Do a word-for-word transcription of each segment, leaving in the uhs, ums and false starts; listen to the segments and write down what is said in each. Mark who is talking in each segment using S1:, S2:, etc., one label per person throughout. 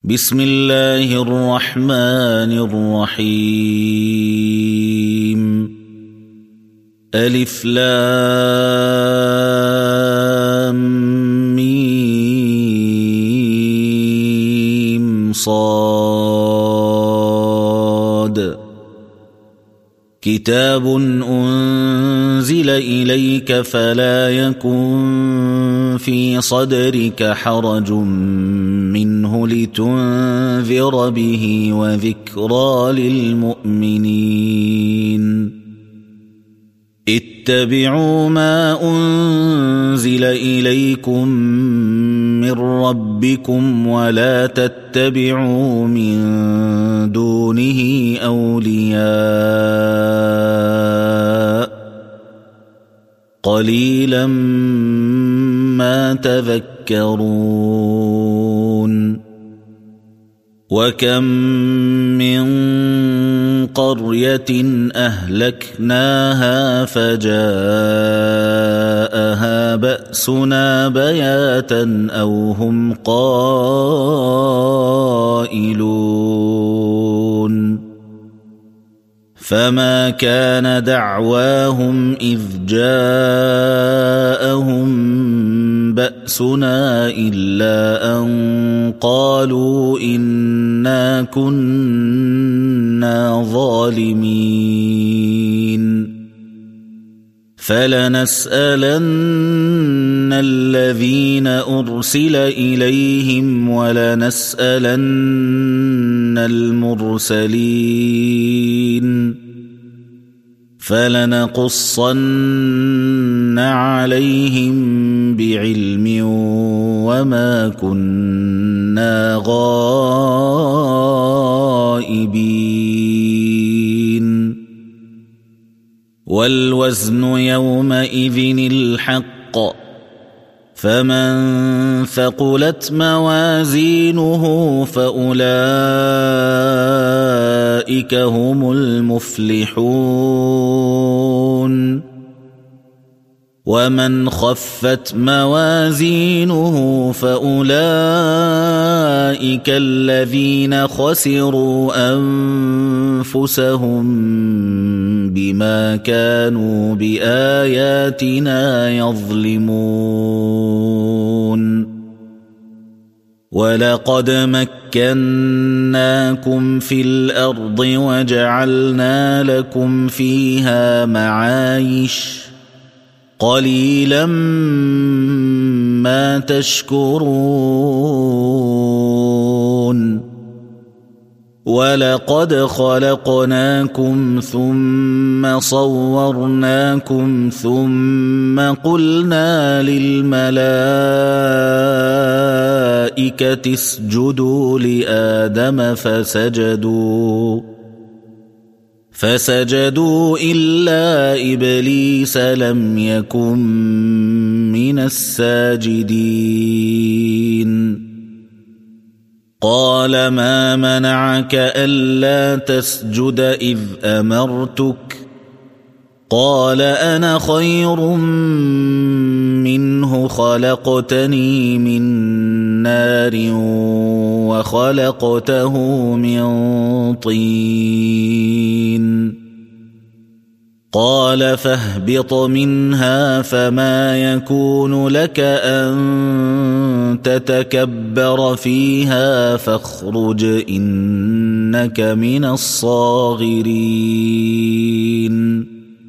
S1: بسم الله الرحمن الرحيم ألف لام ميم صاد كتاب أنزل إليك فلا يكن في صدرك حرج منه لتنذر به وذكرى للمؤمنين اتبعوا ما أنزل إليكم من ربكم ولا تتبعوا من دونه أولياء قليلا ما تذكرون وكم من قرية أهلكناها فجاءها بأسنا بياتا أو هم قائلون فما كان دعواهم إذ جاءهم بأسنا إلا أن قالوا إنا كنا ظالمين فلنسألن الذين أرسل إليهم ولنسألن المرسلين فلنقصن عليهم بعلم وما كنا غائبين والوزن يومئذ الحق فمن ثقلت موازينه فأولئك هم المفلحون ومن خفت موازينه فأولئك الذين خسروا أنفسهم بما كانوا بآياتنا يظلمون ولقد مكناكم في الأرض وجعلنا لكم فيها معايش قليلا ما تشكرون ولقد خلقناكم ثم صورناكم ثم قلنا للملائكة اسجدوا لآدم فسجدوا فسجدوا إلا إبليس لم يكن من الساجدين قال ما منعك ألا تسجد إذ أمرتك قال أنا خير منه خلقتني من نار وخلقته من طين قال فاهبط منها فما يكون لك أن تتكبر فيها فاخرج إنك من الصاغرين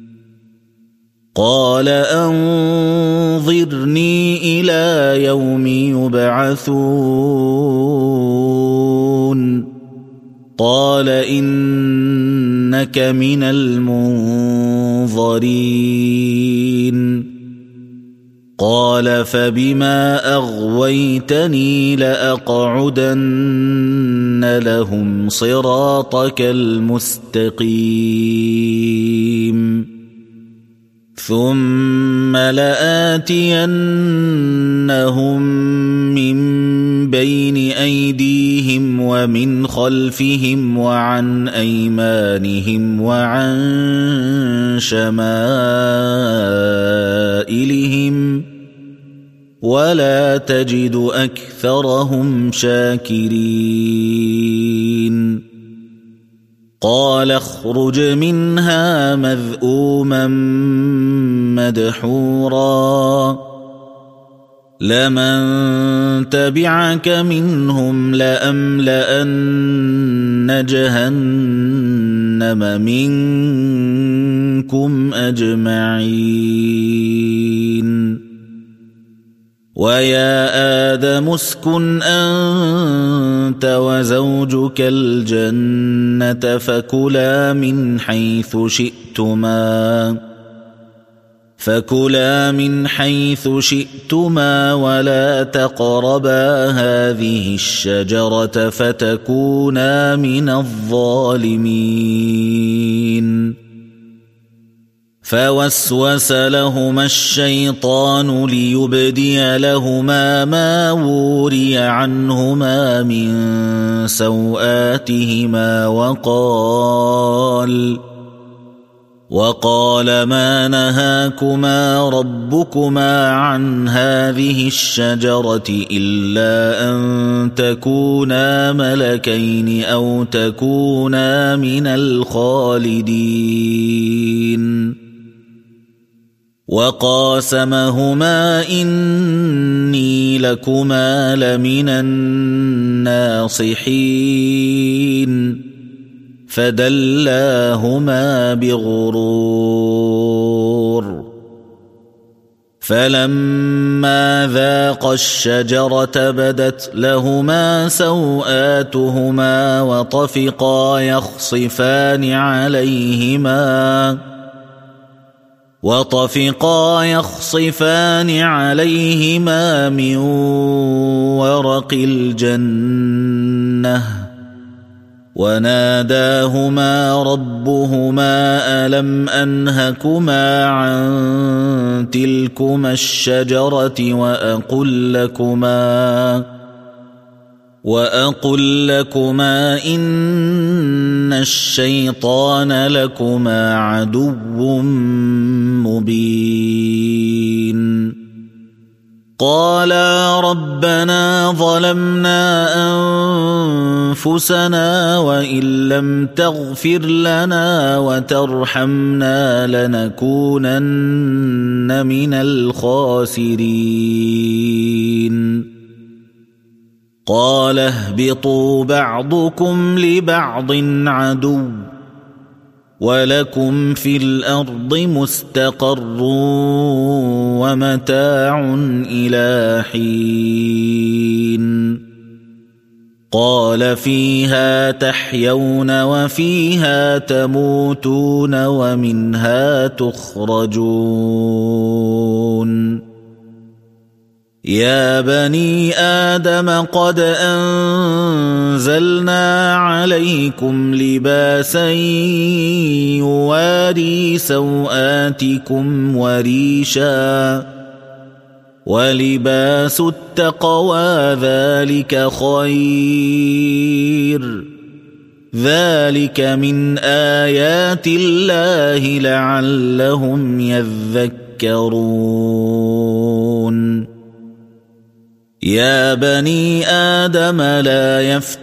S1: قال أنظرني إلى يوم يبعثون قال إنك من المنظرين قال فبما أغويتني لأقعدن لهم صراطك المستقيم ثم لآتينهم من بين أيديهم ومن خلفهم وعن أيمانهم وعن شمائلهم ولا تجد أكثرهم شاكرين قال اخرج منها مذءوما مدحورا لمن تبعك منهم لأملأن جهنم منكم أجمعين ويا آدم اسكن أنت وزوجك الجنة فكلا من حيث شئتما فكلا من حيث شئتما ولا تقربا هذه الشجرة فتكونا من الظالمين فوسوس لهما الشيطان ليبدي لهما ما وري عنهما من سوآتهما وقال وقال ما نهاكما ربكما عن هذه الشجرة إلا أن تكونا ملكين أو تكونا من الخالدين وقاسمهما إني لكما لمن الناصحين فدلاهما بغرور فلما ذاقا الشجرة بدت لهما سوآتهما وطفقا يخصفان عليهما وطفقا يخصفان عليهما من ورق الجنة وناداهما ربهما ألم أنهكما عن تلكما الشجرة وأقل لكما وأقل لكما إن الشيطان لكما عدو مبين قالا ربنا ظلمنا أنفسنا وإن لم تغفر لنا وترحمنا لنكونن من الخاسرين قال اهبطوا بعضكم لبعض عدو ولكم في الأرض مستقر ومتاع إلى حين قال فيها تحيون وفيها تموتون ومنها تخرجون يا بني آدم قد أنزلنا عليكم لباسا يواري سوآتكم وريشا ولباس التقوى ذلك خير ذلك من آيات الله لعلهم يذكرون يا بني آدم لا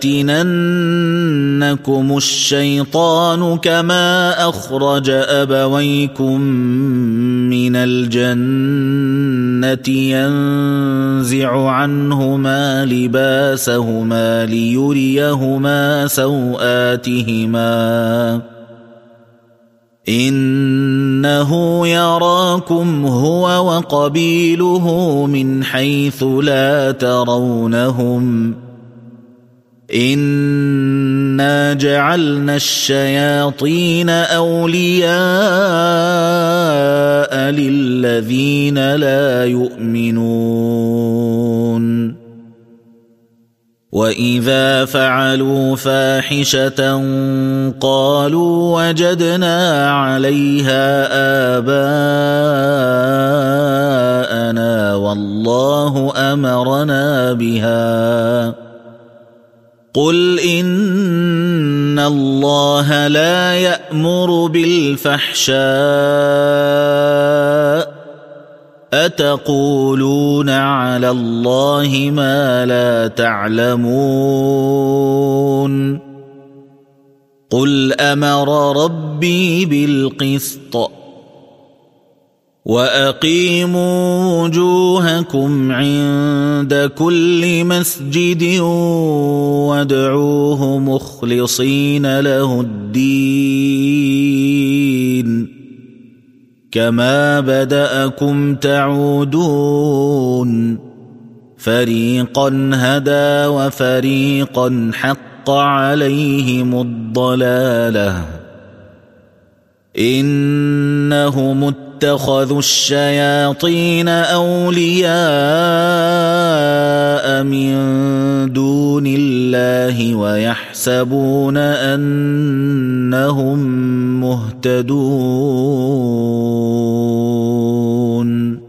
S1: يفتننكم الشيطان كما أخرج أبويكم من الجنة ينزع عنهما لباسهما ليريهما سوآتهما إنه يراكم هو وقبيله من حيث لا ترونهم إنا جعلنا الشياطين أولياء للذين لا يؤمنون وإذا فعلوا فاحشة قالوا وجدنا عليها آباءنا والله أمرنا بها قل إن الله لا يأمر بالفحشاء أتقولون على الله ما لا تعلمون قل أمر ربي بالقسط وأقيموا وجوهكم عند كل مسجد وادعوه مخلصين له الدين كما بدأكم تعودون فريقا هدى وفريقا حق عليهم الضلالة إنهم اتخذوا الشياطين أولياء من دون الله ويحسبون أنهم مهتدون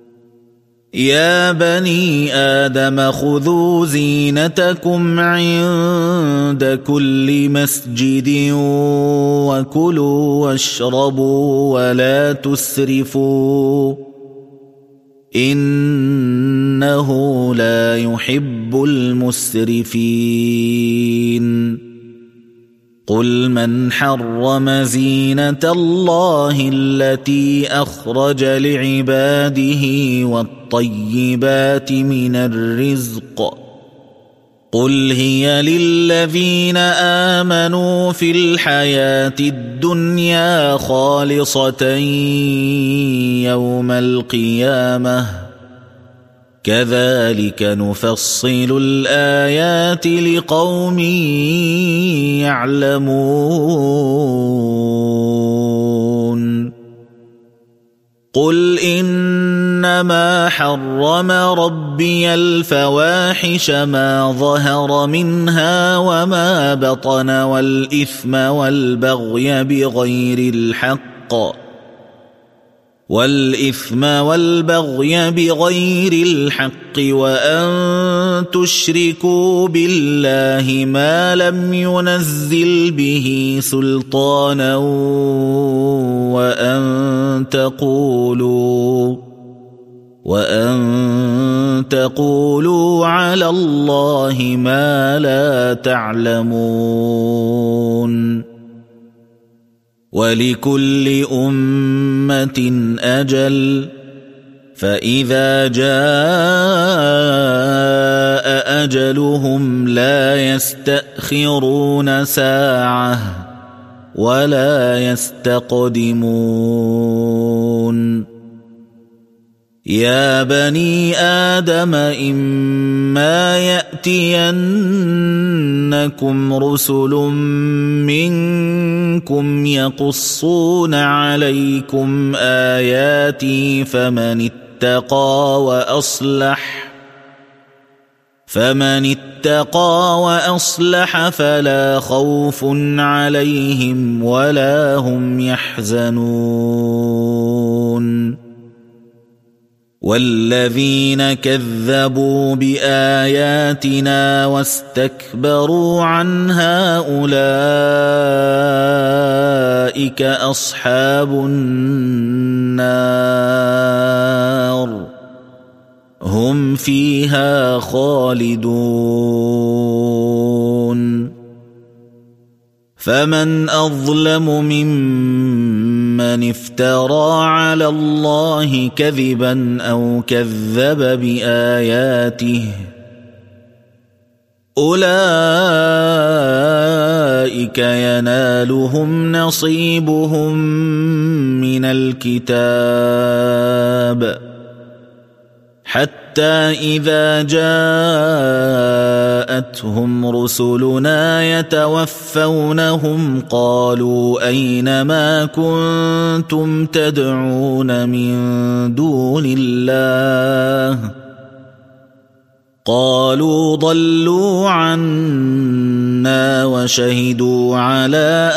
S1: يا بني آدم خذوا زينتكم عند كل مسجد وكلوا واشربوا ولا تسرفوا إنه لا يحب المسرفين قل من حرم زينة الله التي أخرج لعباده والطيبات من الرزق قل هي للذين آمنوا في الحياة الدنيا خالصة يوم القيامة كذلك نفصل الآيات لقوم يعلمون قل إنما حرم ربي الفواحش ما ظهر منها وما بطن والإثم والبغي بغير الحق والإثم والبغي بغير الحق وأن تشركوا بالله ما لم ينزل به سلطانا وأن تقولوا وأن تقولوا على الله ما لا تعلمون ولكل أمة أجل فإذا جاء أجلهم لا يستأخرون ساعة ولا يستقدمون يا بني آدم إما يأتينكم رسل منكم يقصون عليكم آياتي فمن اتقى وأصلح فمن اتقى وأصلح فلا خوف عليهم ولا هم يحزنون والذين كذبوا بآياتنا واستكبروا عنها أولئك أصحاب النار هم فيها خالدون فمن أظلم ممن افترى على الله كذبا أو كذب بآياته أولئك ينالهم نصيبهم من الكتاب حتى إذا جاءتهم رسلنا يتوفونهم قالوا أين ما كنتم تدعون من دون الله قالوا ضلوا عنا وشهدوا على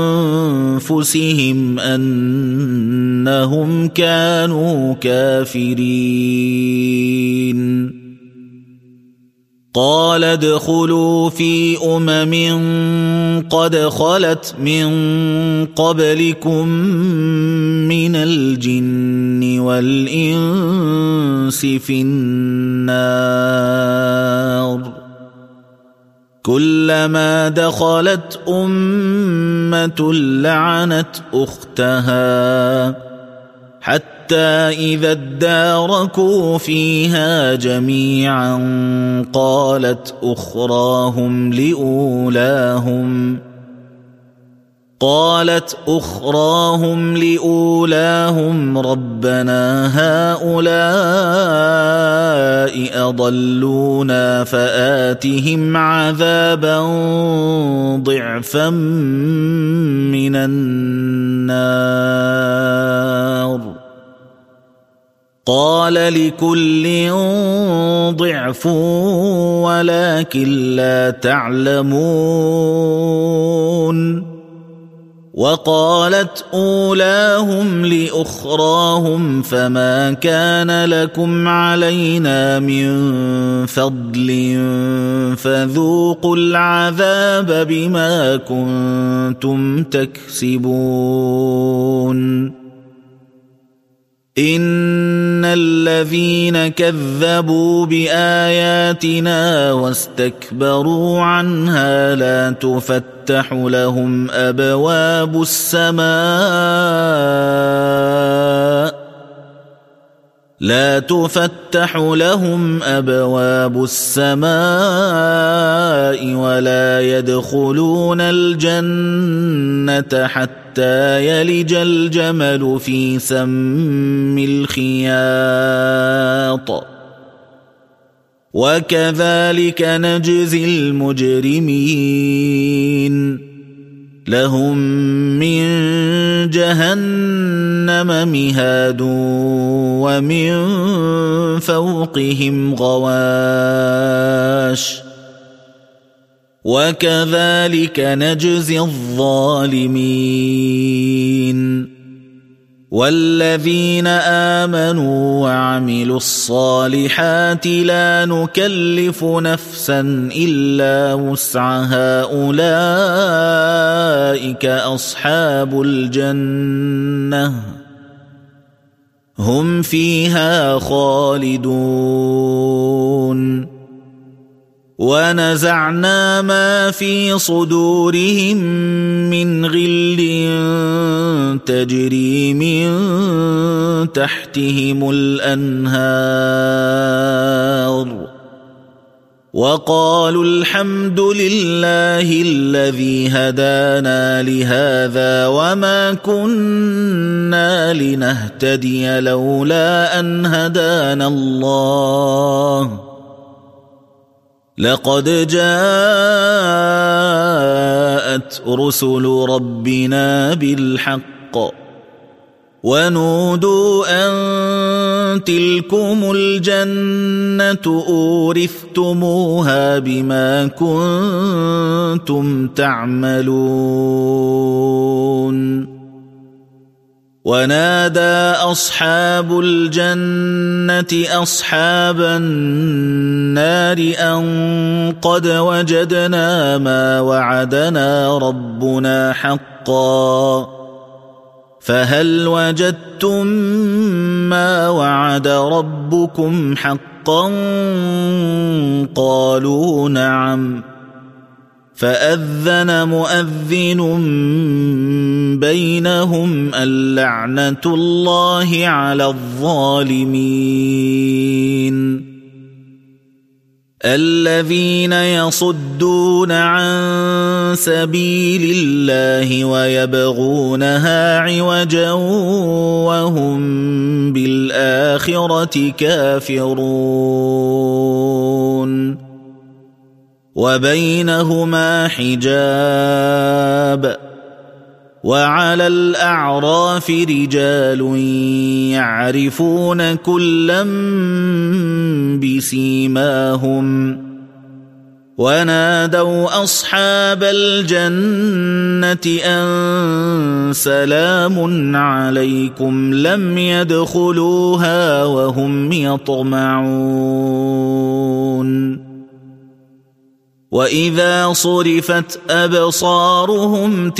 S1: أنفسهم أنهم كانوا كافرين قال ادخلوا في أمم قد خلت من قبلكم من الجن والإنس في النار كلما دخلت أمة لعنت أختها حتى إذا اداركوا فيها جميعا قالت أخراهم لأولاهم قالت أخراهم لأولاهم ربنا هؤلاء أضلونا فآتهم عذابا ضعفا من النار قال لكل ضعف ولكن لا تعلمون وقالت أولاهم لأخراهم فما كان لكم علينا من فضل فذوقوا العذاب بما كنتم تكسبون إن الذين كذبوا بآياتنا واستكبروا عنها لا تفتح لهم أبواب السماء لا تفتح لهم أبواب السماء ولا يدخلون الجنة حتى يلج الجمل في سم الخياط وكذلك نجزي المجرمين لهم من جهنم مهاد ومن فوقهم غواش وكذلك نجزي الظالمين والذين آمنوا وعملوا الصالحات لا نكلف نفسا إلا وسعها أولئك أصحاب الجنة هم فيها خالدون ونزعنا ما في صدورهم من غل تجري من تحتهم الأنهار وقالوا الحمد لله الذي هدانا لهذا وما كنا لنهتدي لولا أن هدانا الله لقد جاءت رسل ربنا بالحق ونودوا أن تلكم الجنة أورثتموها بما كنتم تعملون ونادى أصحاب الجنة أصحاب النار أن قد وجدنا ما وعدنا ربنا حقا فهل وجدتم ما وعد ربكم حقا قالوا نعم فأذن مؤذن بينهم اللعنة الله على الظالمين الذين يصدون عن سبيل الله ويبغونها عوجا وهم بالآخرة كافرون وبينهما حجاب وعلى الأعراف رجال يعرفون كلا بسيماهم ونادوا أصحاب الجنة أن سلام عليكم لم يدخلوها وهم يطمعون وإذا صرفت أبصارهم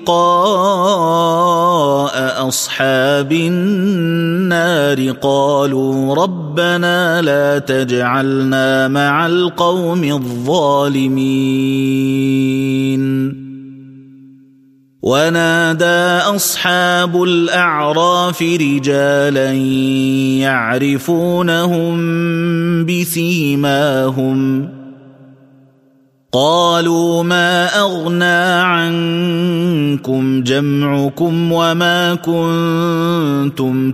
S1: تلقاء أصحاب النار قالوا ربنا لا تجعلنا مع القوم الظالمين ونادى أصحاب الأعراف رجالا يعرفونهم بسيماهم قالوا ما أغنى عنكم جمعكم وما كنتم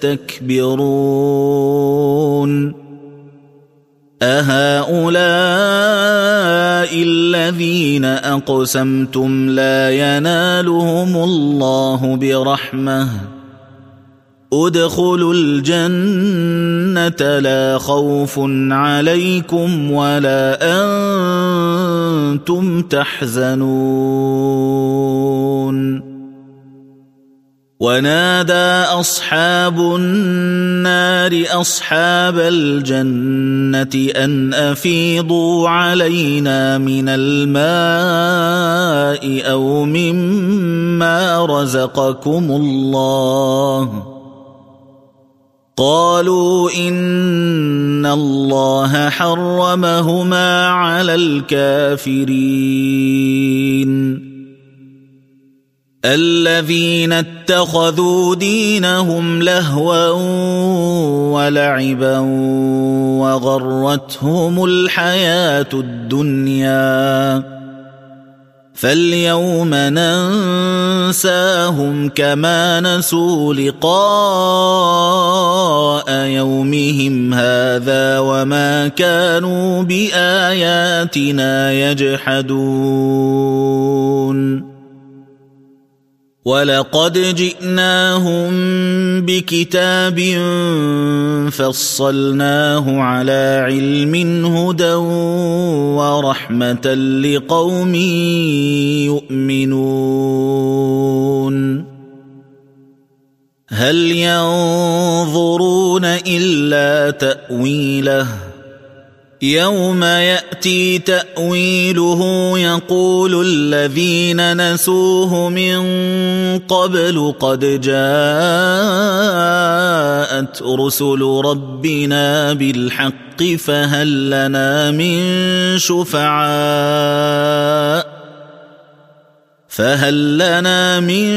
S1: تستكبرون أهؤلاء الذين أقسمتم لا ينالهم الله برحمة ادخلوا الجنة لا خوف عليكم ولا أنتم تحزنون ونادى أصحاب النار أصحاب الجنة أن أفيضوا علينا من الماء أو مما رزقكم الله قالوا إن الله حرمهما على الكافرين الذين اتخذوا دينهم لهوا ولعبا وغرتهم الحياة الدنيا فاليوم ننساهم كما نسوا لقاء يومهم هذا وما كانوا بآياتنا يجحدون ولقد جئناهم بكتاب فصلناه على علم هدى ورحمة لقوم يؤمنون هل ينظرون إلا تأويله يوم يأتي تأويله يقول الذين نسوه من قبل قد جاءت رسل ربنا بالحق فهل لنا من شفعاء فهل لنا من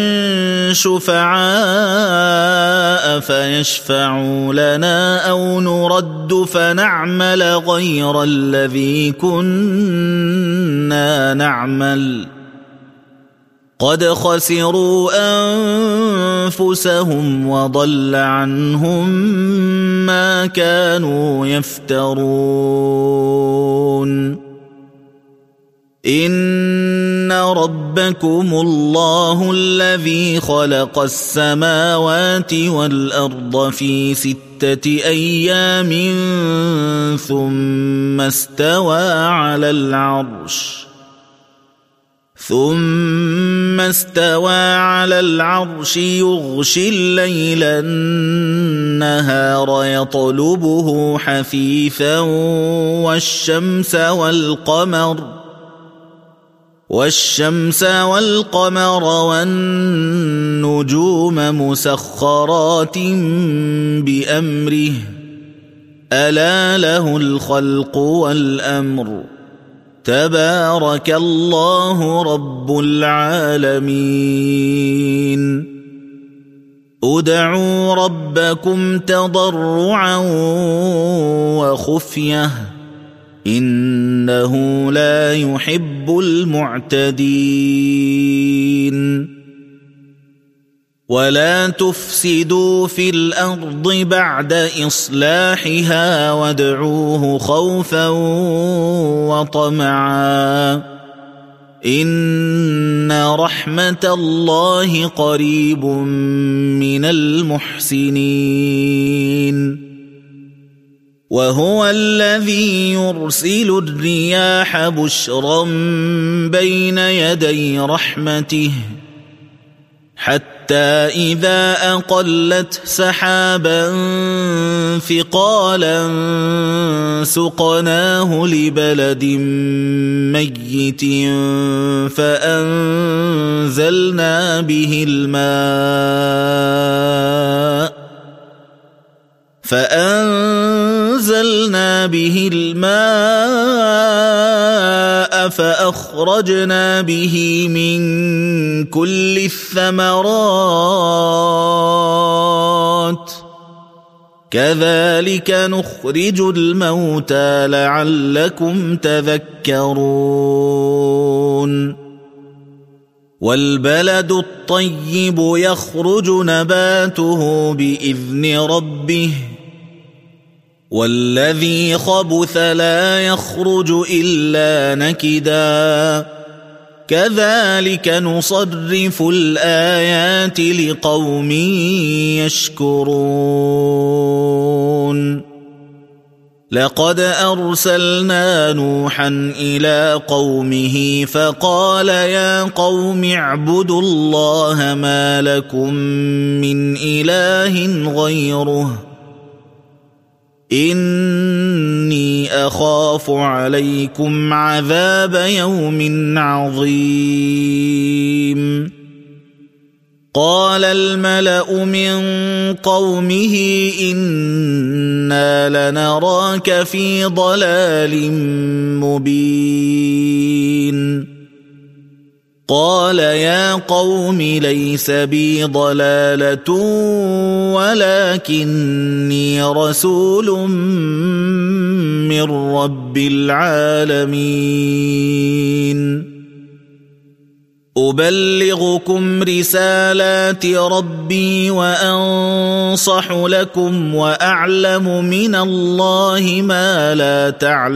S1: شفعاء فيشفعوا لنا أو نرد فنعمل غير الذي كنا نعمل قد خسروا أنفسهم وضل عنهم ما كانوا يفترون إن ربكم الله الذي خلق السماوات والأرض في ستة أيام ثم استوى على العرش ثم استوى على العرش يغشي الليل النهار يطلبه حثيثا والشمس والقمر والشمس والقمر والنجوم مسخرات بأمره ألا له الخلق والأمر تبارك الله رب العالمين ادعوا ربكم تضرعا وخفية إنه لا يحب المعتدين ولا تفسدوا في الأرض بعد إصلاحها وادعوه خوفا وطمعا إن رحمة الله قريب من المحسنين وهو الذي يرسل الرياح بشرا بين يدي رحمته حتى إذا أقلت سحابا ثقالا سقناه لبلد ميت فأنزلنا به الماء فأنزلنا به الماء فأخرجنا به من كل الثمرات كذلك نخرج الموتى لعلكم تذكرون والبلد الطيب يخرج نباته بإذن ربه والذي خبث لا يخرج إلا نكدا كذلك نصرف الآيات لقوم يشكرون لقد أرسلنا نوحا إلى قومه فقال يا قوم اعبدوا الله ما لكم من إله غيره إني أخاف عليكم عذاب يوم عظيم قال الملأ من قومه إنا لنراك في ضلال مبين قال يا قوم ليس بي ضلالة ولكني رسول من رب العالمين أبلغكم رسالات ربي وأنصح لكم وأعلم من الله ما لا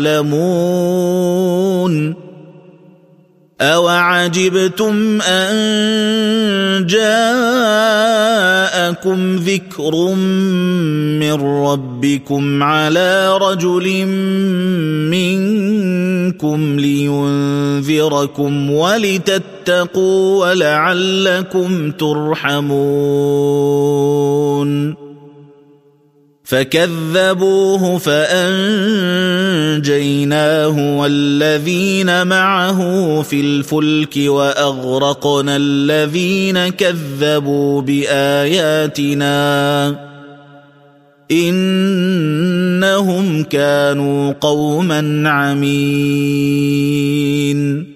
S1: تعلمون أوعجبتم أن جاءكم ذكر من ربكم على رجل منكم لينذركم ولتتقوا ولعلكم ترحمون فكذبوه فأنجيناه والذين معه في الفلك وأغرقنا الذين كذبوا بآياتنا إنهم كانوا قوما عمين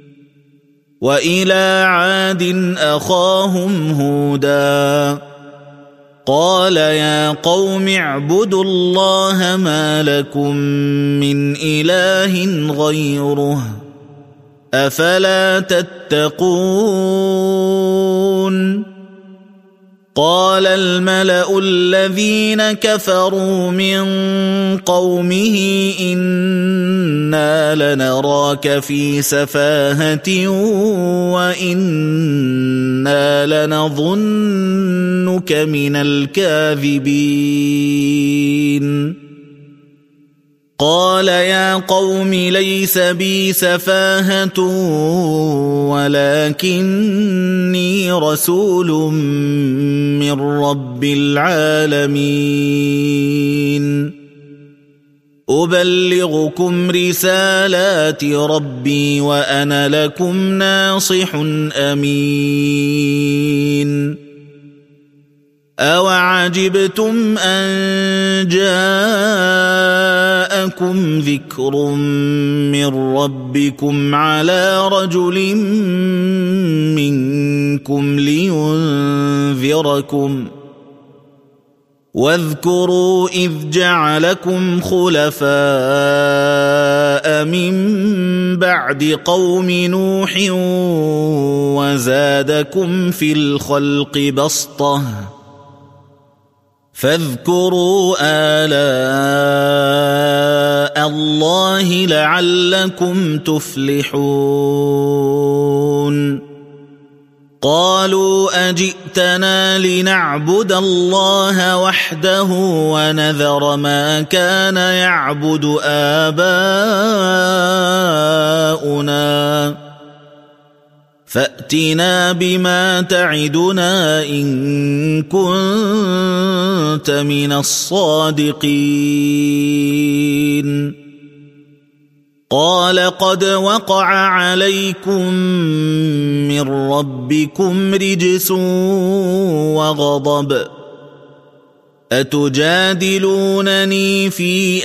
S1: وإلى عاد أخاهم هودا قال يا قوم اعبدوا الله ما لكم من إله غيره أفلا تتقون قال الملأ الذين كفروا من قومه إنا لنراك في سفاهة وإنا لنظنك من الكاذبين قال يا قوم ليس بي سفاهة ولكني رسول من رب العالمين أبلغكم رسالات ربي وأنا لكم ناصح أمين أوعجبتم أن جاءكم ذكر من ربكم على رجل منكم لينذركم واذكروا إذ جعلكم خلفاء من بعد قوم نوح وزادكم في الخلق بسطة فاذكروا آلاء الله لعلكم تفلحون قالوا أجئتنا لنعبد الله وحده ونذر ما كان يعبد آباؤنا فأتنا بما تعدنا إن كنت من الصادقين قال قد وقع عليكم من ربكم رجس وغضب أتجادلونني في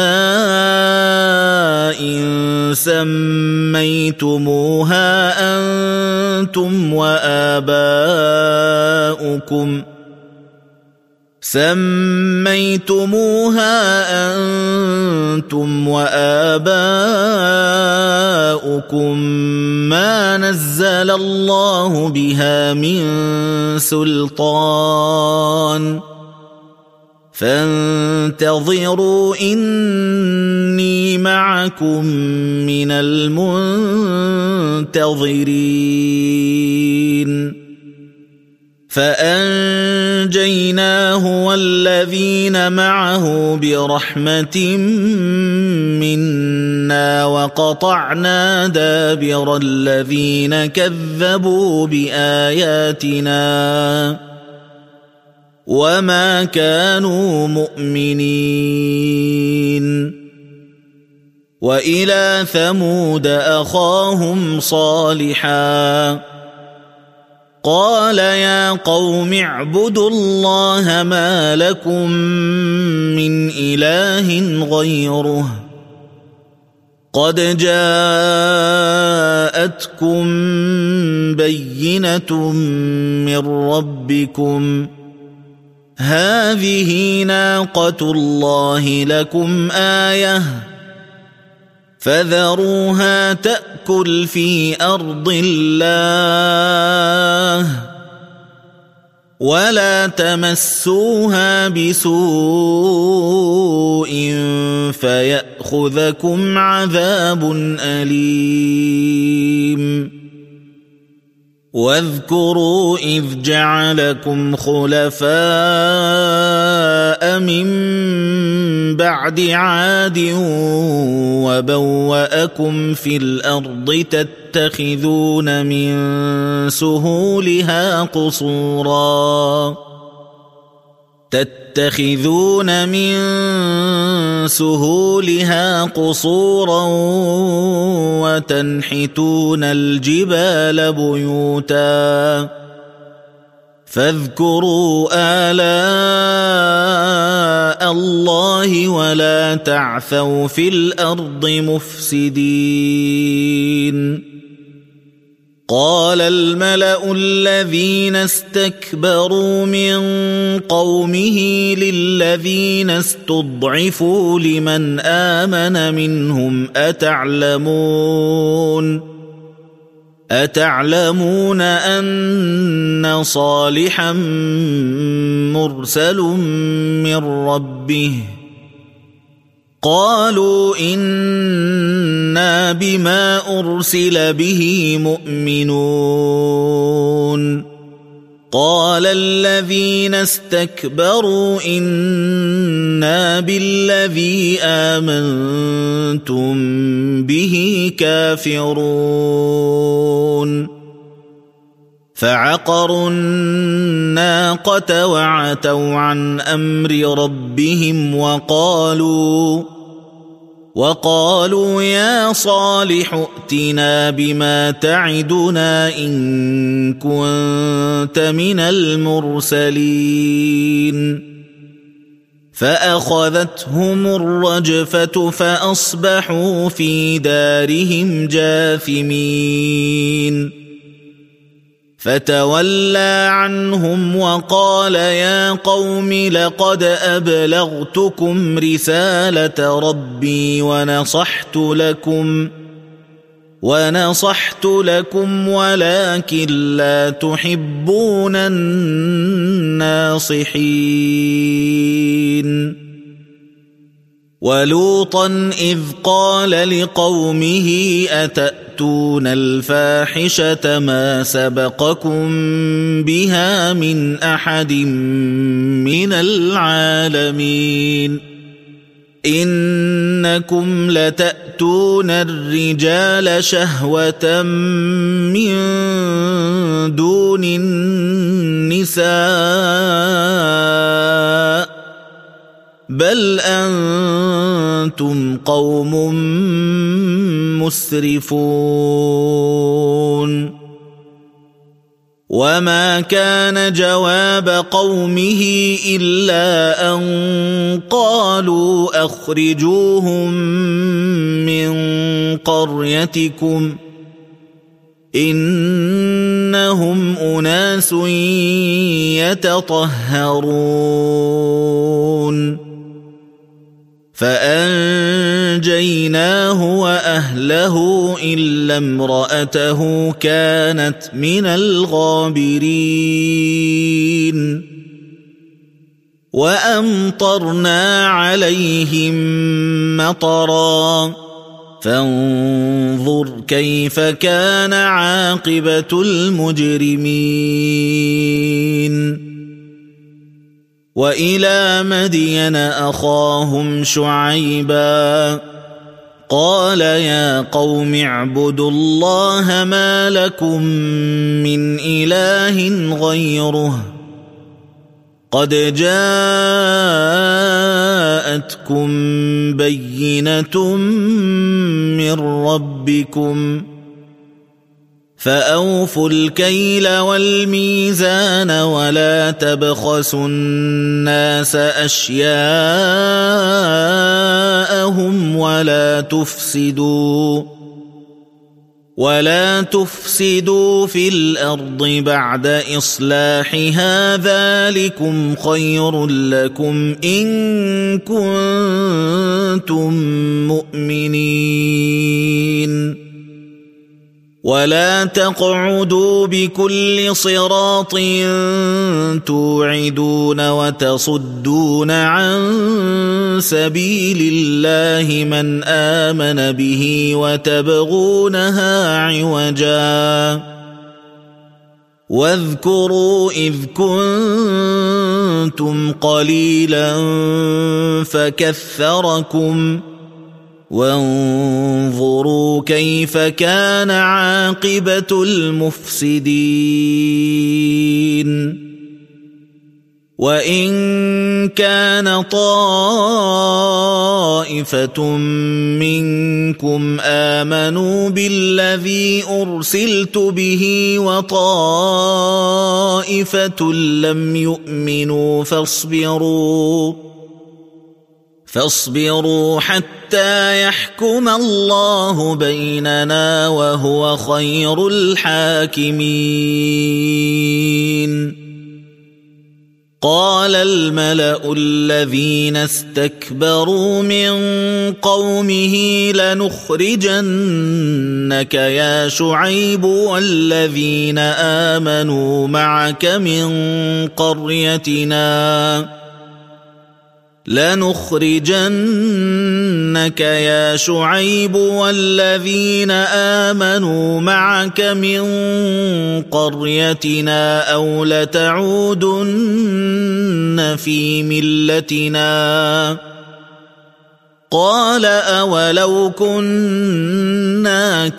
S1: أسماء سميتموها أنتم وآباؤكم سميتموها أنتم وآباؤكم ما نزل الله بها من سلطان فانتظروا إني معكم من المنتظرين فأنجيناه والذين معه برحمة منا وقطعنا دابر الذين كذبوا بآياتنا وما كانوا مؤمنين وإلى ثمود أخاهم صالحا قال يا قوم اعبدوا الله ما لكم من إله غيره قد جاءتكم بينة من ربكم هذه ناقة الله لكم آية فذروها تأكل في أرض الله ولا تمسوها بسوء فيأخذكم عذاب أليم واذكروا إذ جعلكم خلفاء من بعد عاد وبوأكم في الأرض تتخذون من سهولها قصورا تتخذون من سهولها قصورا وتنحتون الجبال بيوتا فاذكروا آلاء الله ولا تعثوا في الأرض مفسدين قال الملأ الذين استكبروا من قومه للذين استضعفوا لمن آمن منهم أتعلمون أتعلمون أن صالحا مرسل من ربه قالوا إنا بما أرسل به مؤمنون قال الذين استكبروا إنا بالذي آمنتم به كافرون فعقروا الناقة وعتوا عن أمر ربهم وقالوا وقالوا يا صالح ائتنا بما تعدنا إن كنت من المرسلين فأخذتهم الرجفة فأصبحوا في دارهم جاثمين فتولى عنهم وقال يا قوم لقد أبلغتكم رسالة ربي ونصحت لكم ونصحت لكم ولكن لا تحبون الناصحين ولوطا إذ قال لقومه أتأتون الفاحشة ما سبقكم بها من أحد من العالمين إنكم لتأتون أتأتون الرجال شهوة من دون النساء بل أنتم قوم مسرفون وما كان جواب قومه إلا أن قالوا أخرجوهم من قريتكم إنهم أناس يتطهرون فأنجيناه وأهله إلا امرأته كانت من الغابرين وأمطرنا عليهم مطرا فانظر كيف كان عاقبة المجرمين وإلى مدين أخاهم شعيبا قال يا قوم اعبدوا الله ما لكم من إله غيره قد جاءتكم بينة من ربكم فأوفوا الكيل والميزان ولا تبخسوا الناس أشياءهم ولا تفسدوا ولا تفسدوا في الأرض بعد إصلاحها ذلكم خير لكم إن كنتم مؤمنين ولا تقعدوا بكل صراط توعدون وتصدون عن سبيل الله من آمن به وتبغونها عوجا واذكروا إذ كنتم قليلا فكثركم وانظروا كيف كان عاقبة المفسدين وإن كان طائفة منكم آمنوا بالذي أرسلت به وطائفة لم يؤمنوا فاصبروا فاصبروا حتى يحكم الله بيننا وهو خير الحاكمين قال الملأ الذين استكبروا من قومه لنخرجنك يا شعيب والذين آمنوا معك من قريتنا لنخرجنك يا شعيب والذين آمنوا معك من قريتنا أو لتعودن في ملتنا قال أولو كنا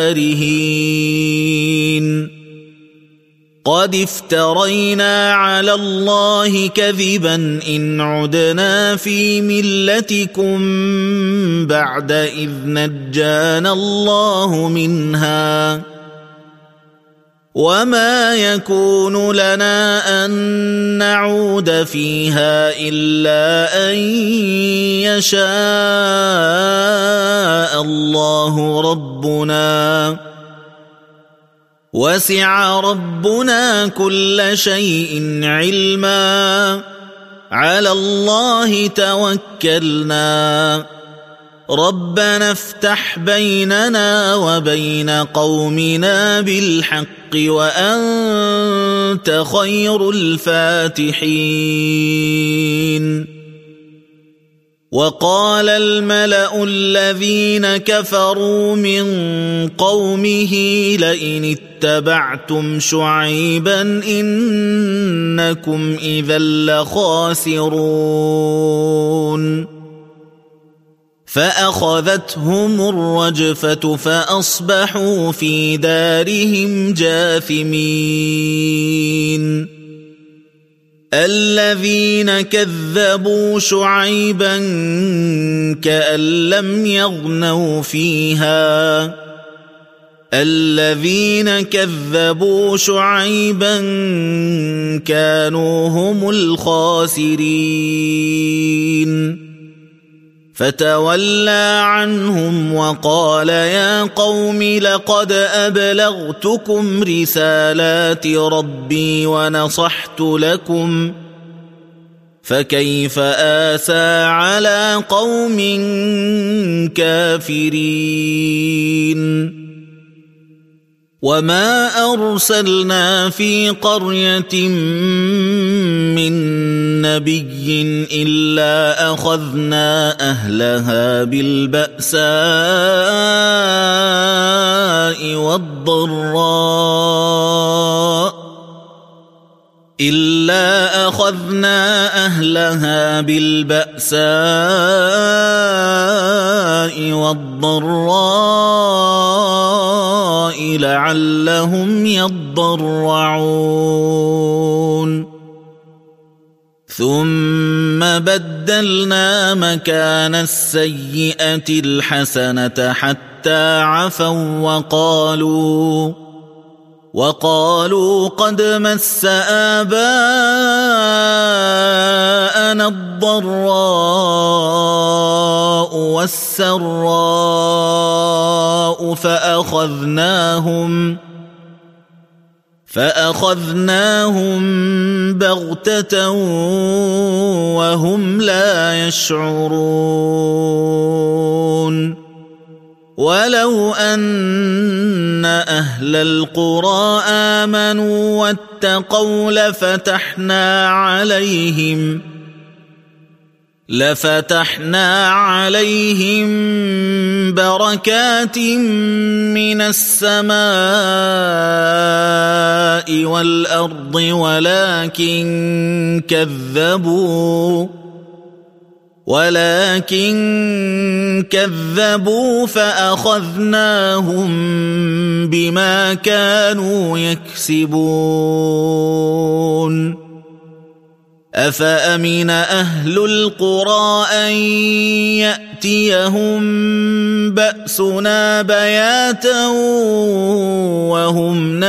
S1: كارهين قد افترينا على الله كذبا إن عدنا في ملتكم بعد إذ نجانا الله منها وما يكون لنا أن نعود فيها إلا أن يشاء الله ربنا وسع ربنا كل شيء علما على الله توكلنا ربنا افتح بيننا وبين قومنا بالحق وأنت خير الفاتحين وقال الملأ الذين كفروا من قومه لئن اتبعتم شعيبا إنكم إذا لخاسرون فأخذتهم الرجفة فأصبحوا في دارهم جاثمين الذين كذبوا شعيبا كأن لم يغنوا فيها الذين كذبوا شعيبا كانوا هم الخاسرين فتولى عنهم وقال يا قوم لقد أبلغتكم رسالات ربي ونصحت لكم فكيف آسى على قوم كافرين وما أرسلنا في قرية من نبي إلا أخذنا أهلها بالبأساء والضراء إلا أخذنا أهلها بالبأساء والضراء لعلهم يضرعون ثم بدلنا مكان السيئة الحسنة حتى عفوا وقالوا وقالوا قد مس آباءنا الضراء والسراء فأخذناهم فأخذناهم بغتة وهم لا يشعرون ولو أن أهل القرى آمنوا واتقوا لفتحنا عليهم لفتحنا عليهم بركات من السماء والأرض ولكن كذبوا ولكن كذبوا فأخذناهم بما كانوا يكسبون أفأمن أهل القرى أن يأتيهم بأسنا بياتا وهم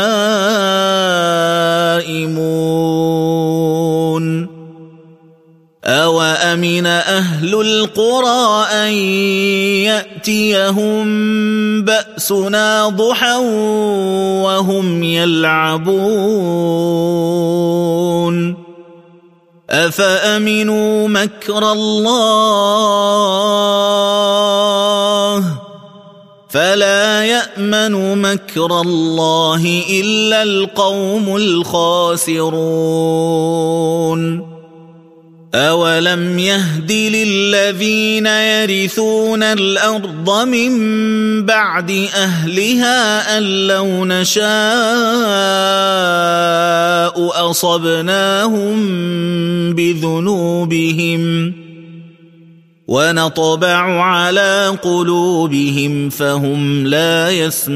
S1: نائمون أوأمن أهل القرى أن يأتيهم بأسنا ضحى وهم يلعبون أفأمنوا مكر الله فلا يأمن مكر الله إلا القوم الخاسرون أولم يهد للذين يرثون الأرض من بعد أهلها أن لو نشاء أصبناهم بذنوبهم ونطبع على قلوبهم فهم لا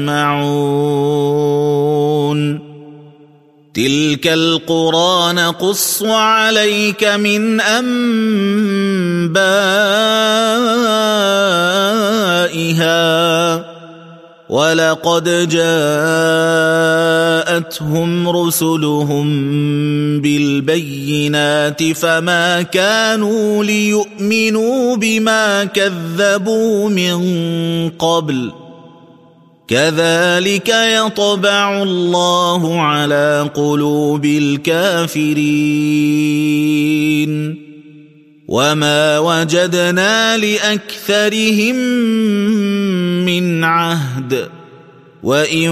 S1: يسمعون تلك القرى نقص عليك من أنبائها ولقد جاءتهم رسلهم بالبينات فما كانوا ليؤمنوا بما كذبوا من قبل كذلك يطبع الله على قلوب الكافرين وما وجدنا لأكثرهم من عهد وإن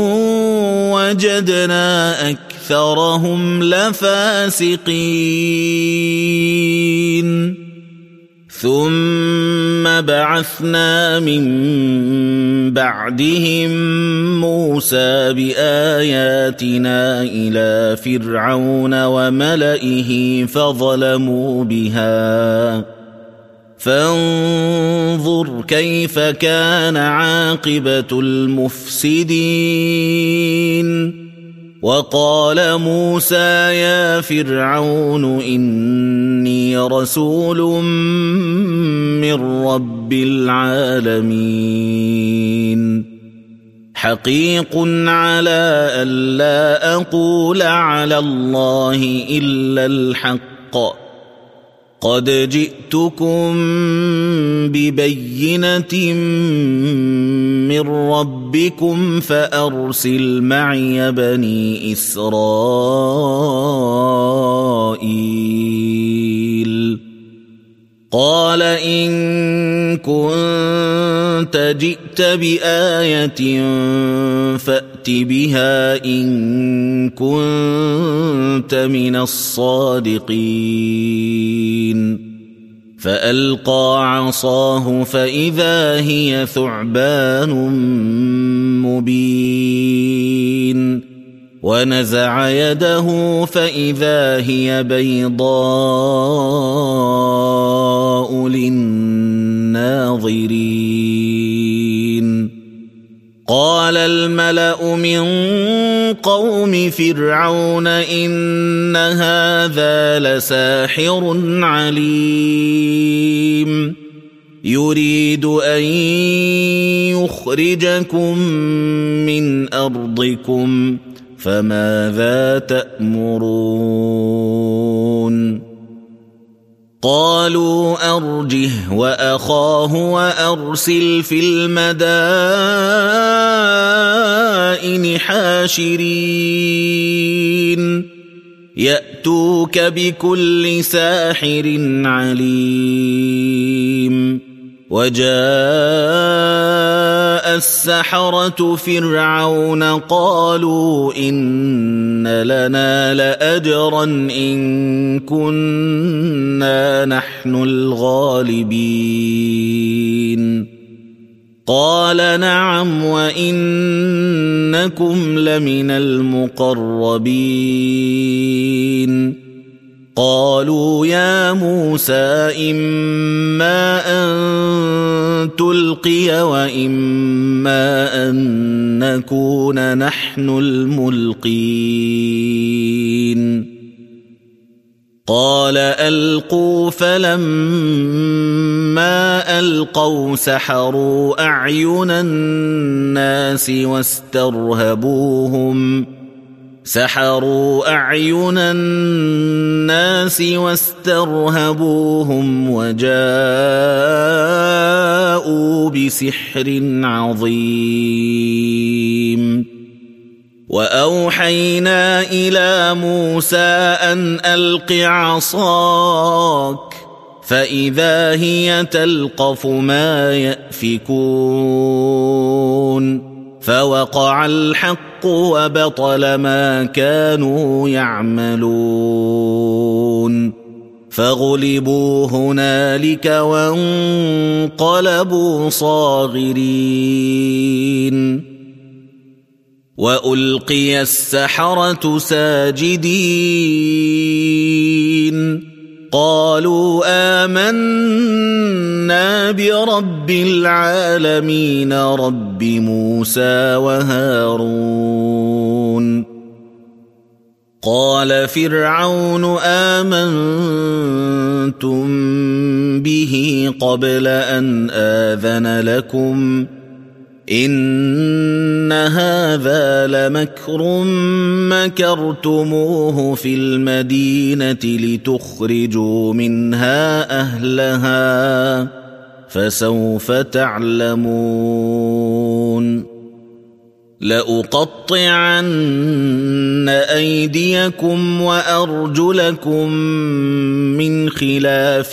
S1: وجدنا أكثرهم لفاسقين ثم بعثنا من بعدهم موسى بآياتنا إلى فرعون وملئه فظلموا بها فانظر كيف كان عاقبة المفسدين. وقال موسى يا فرعون إني رسول من رب العالمين حقيق على ألا أقول على الله إلا الحق قد جئتكم ببينة من ربكم فأرسل معي بني إسرائيل. قال إن كنت جئت بآية فأت بها إن كنت من الصادقين. فألقى عصاه فإذا هي ثعبان مبين ونزع يده فإذا هي بيضاء للناظرين. قال الملأ من قوم فرعون إن هذا لساحر عليم يريد أن يخرجكم من أرضكم فماذا تأمرون؟ قالوا أرجه وأخاه وأرسل في المدائن حاشرين يأتوك بكل ساحر عليم. وجاء السحرة فرعون قالوا إن لنا لأجرا إن كنا نحن الغالبين. قال نعم وإنكم لمن المقربين. قالوا يا موسى إما أن تلقي وإما أن نكون نحن الملقين. قال ألقوا فلما ألقوا سحروا أعين الناس واسترهبوهم سحروا أعين الناس واسترهبوهم وجاءوا بسحر عظيم. وأوحينا إلى موسى أن ألق عصاك فإذا هي تلقف ما يأفكون. فوقع الحق وبطل ما كانوا يعملون. فغلبوا هنالك وانقلبوا صاغرين. وألقي السحرة ساجدين قالوا آمنا برب العالمين رب موسى وهارون. قال فرعون آمنتم به قبل أن آذن لكم إن هذا لمكر مكرتموه في المدينة لتخرجوا منها أهلها فسوف تعلمون. لأقطعن أيديكم وأرجلكم من خلاف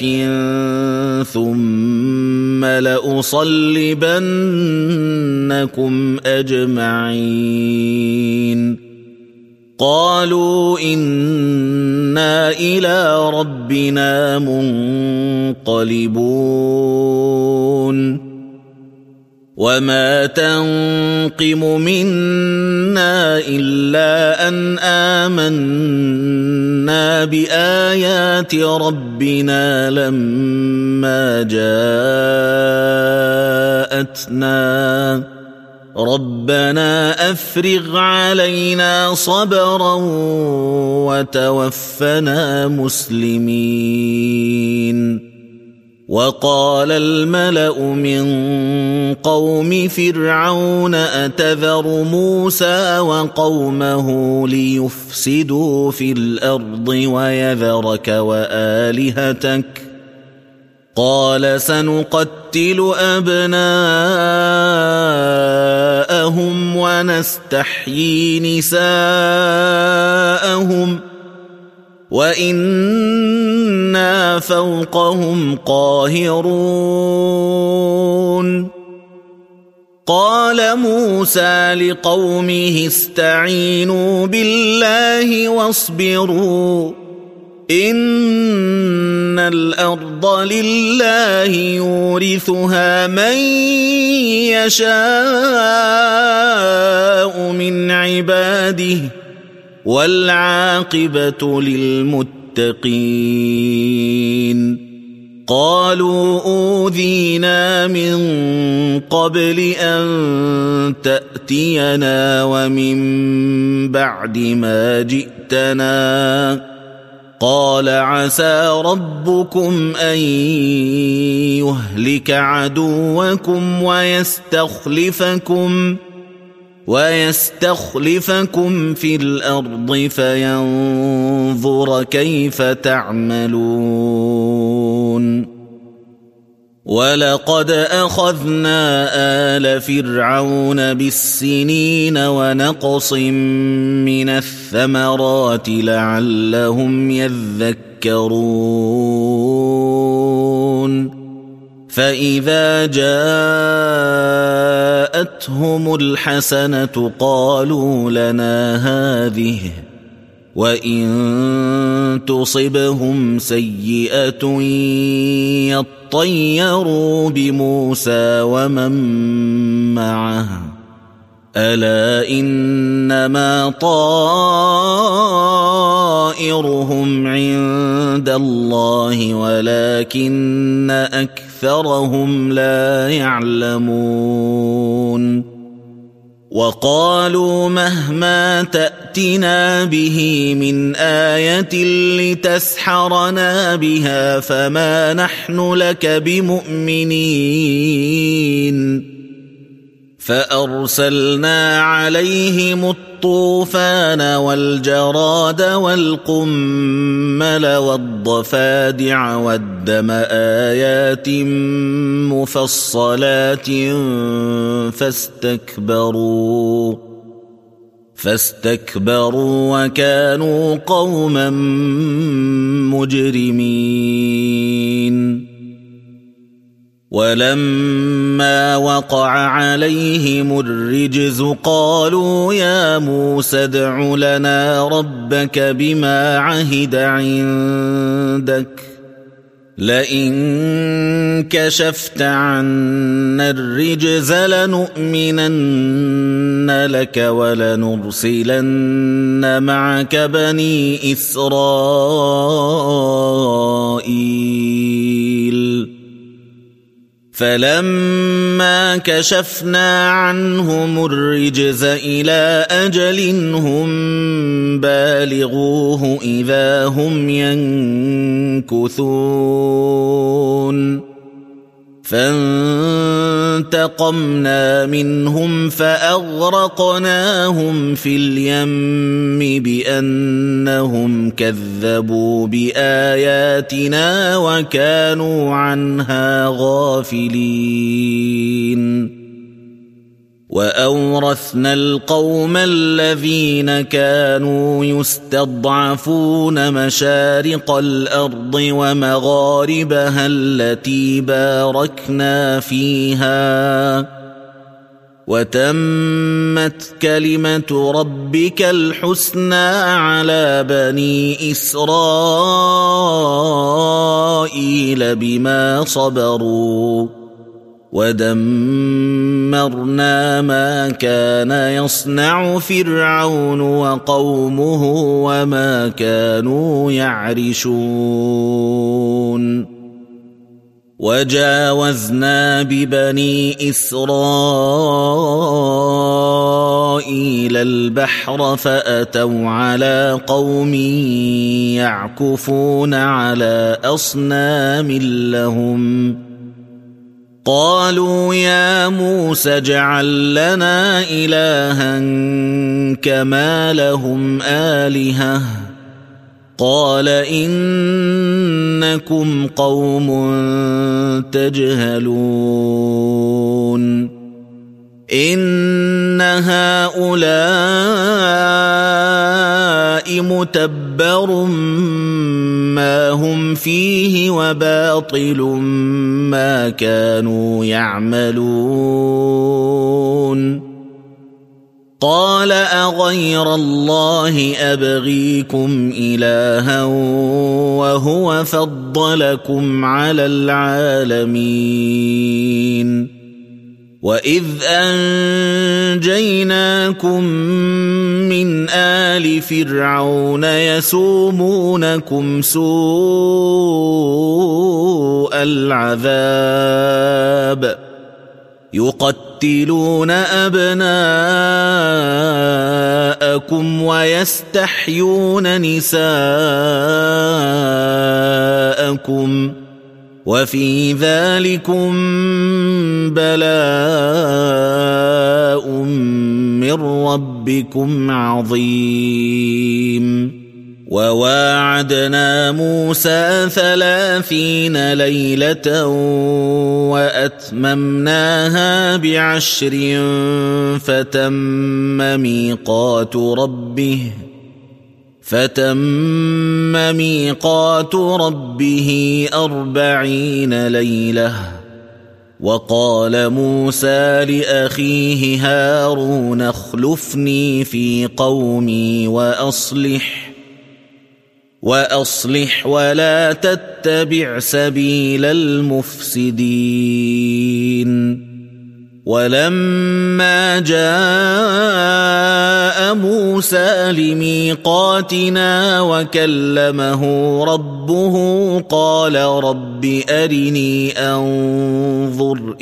S1: ثم لأصلبنكم أجمعين. قالوا إنا إلى ربنا منقلبون. وما تنقم منا إلا أن آمنا بآيات ربنا لما جاءتنا ربنا أفرغ علينا صبرا وتوفنا مسلمين. وقال الملأ من قوم فرعون أتذر موسى وقومه ليفسدوا في الأرض ويذرك وآلهتك قال سنقتل أبناءهم ونستحيي نساءهم وإنا فوقهم قاهرون. قال موسى لقومه استعينوا بالله واصبروا إن الأرض لله يورثها من يشاء من عباده والعاقبة للمتقين. قالوا أوذينا من قبل أن تأتينا ومن بعد ما جئتنا قال عسى ربكم أن يهلك عدوكم ويستخلفكم ويستخلفكم في الأرض فينظر كيف تعملون. ولقد أخذنا آل فرعون بالسنين ونقص من الثمرات لعلهم يذكرون. فإذا جاءتهم الحسنة قالوا لنا هذه وإن تصبهم سيئة يطيروا بموسى ومن معه ألا إنما طائرهم عند الله ولكن أكثرهم لا يعلمون. وقالوا مهما تأتنا به من آية لتسحرنا بها فما نحن لك بمؤمنين. فأرسلنا عليهم الطوفان والجراد والقمل والضفادع والدم آيات مفصلات فاستكبروا فاستكبروا وكانوا قوما مجرمين. ولما وقع عليهم الرجز قالوا يا موسى ادع لنا ربك بما عهد عندك لئن كشفت عنا الرجز لنؤمنن لك ولنرسلن معك بني إسرائيل. فلما كشفنا عنهم الرجز إلى أجل هم بالغوه إذا هم ينكثون. فانتقمنا منهم فأغرقناهم في اليم بأنهم كذبوا بآياتنا وكانوا عنها غافلين. وأورثنا القوم الذين كانوا يستضعفون مشارق الأرض ومغاربها التي باركنا فيها وتمت كلمة ربك الحسنى على بني إسرائيل بما صبروا ودمرنا ما كان يصنع فرعون وقومه وما كانوا يعرشون وجاوزنا ببني إسرائيل البحر فأتوا على قوم يعكفون على أصنام لهم قالوا يا موسى اجعل لنا إلها كما لهم آلهة قال إنكم قوم تجهلون إن هؤلاء متبر ما هم فيه وباطل ما كانوا يعملون قال أغير الله أبغيكم إلها وهو فضلكم على العالمين وإذ أنجيناكم من آل فرعون يسومونكم سوء العذاب يقتلون أبناءكم ويستحيون نساءكم وفي ذلكم بلاء من ربكم عظيم وواعدنا موسى ثلاثين ليلة وأتممناها بعشر فتم ميقات ربه فتم ميقات ربه أربعين ليلة وقال موسى لأخيه هارون اخلفني في قومي وأصلح وأصلح ولا تتبع سبيل المفسدين ولما جاء موسى لميقاتنا وكلمه ربه قال رب أرني أنظر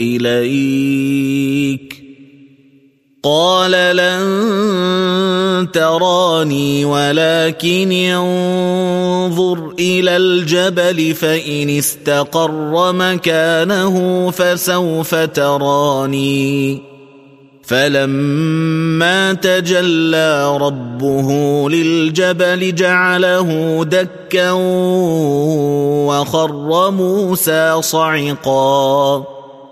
S1: إليك قال لن تراني ولكن انظر إلى الجبل فإن استقر مكانه فسوف تراني فلما تجلى ربه للجبل جعله دكا وخر موسى صعقا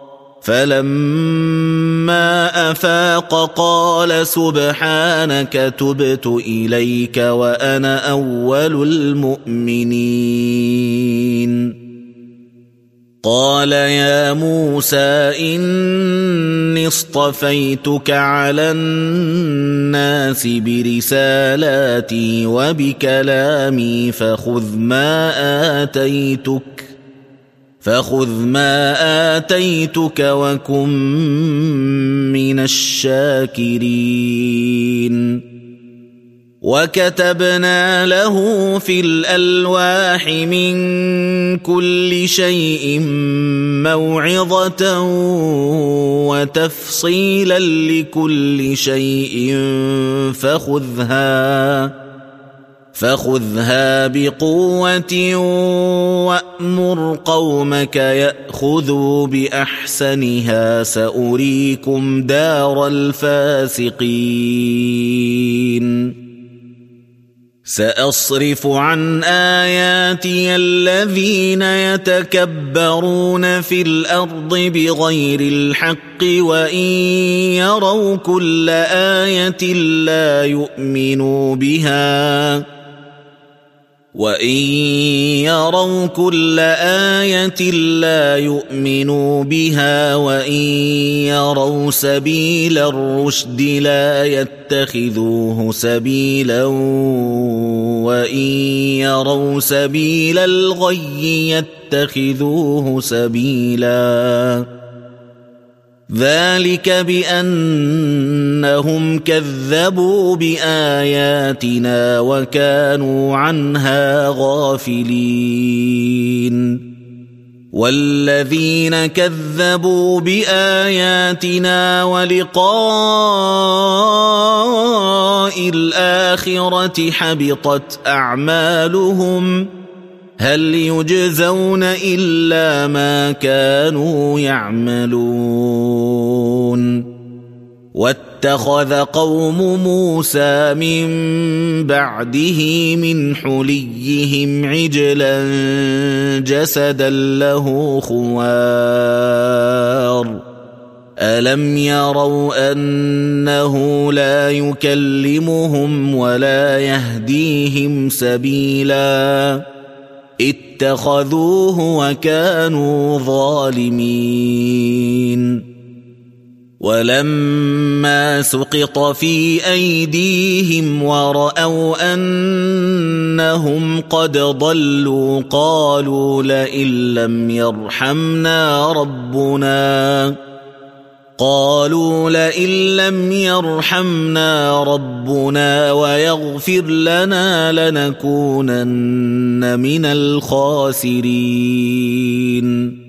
S1: فلما أفاق قال سبحانك تبت إليك وأنا أول المؤمنين قال يا موسى إني اصطفيتك على الناس برسالاتي وبكلامي فخذ ما آتيتك فخذ ما آتيتك وكن من الشاكرين وكتبنا له في الألواح من كل شيء موعظة وتفصيلا لكل شيء فخذها فخذها بقوة وأمر قومك يأخذوا بأحسنها سأريكم دار الفاسقين سأصرف عن آياتي الذين يتكبرون في الأرض بغير الحق وإن يروا كل آية لا يؤمنوا بها وإن يروا كل آية لا يؤمنوا بها وإن يروا سبيل الرشد لا يتخذوه سبيلا وإن يروا سبيل الغي يتخذوه سبيلا ذلك بأنهم كذبوا بآياتنا وكانوا عنها غافلين والذين كذبوا بآياتنا ولقاء الآخرة حبطت أعمالهم هل يجزون إلا ما كانوا يعملون واتخذ قوم موسى من بعده من حليهم عجلا جسدا له خوار ألم يروا أنه لا يكلمهم ولا يهديهم سبيلا اتخذوه وكانوا ظالمين ولما سقط في أيديهم ورأوا أنهم قد ضلوا قالوا لئن لم يرحمنا ربنا قالوا لئن لم يرحمنا ربنا ويغفر لنا لنكونن من الخاسرين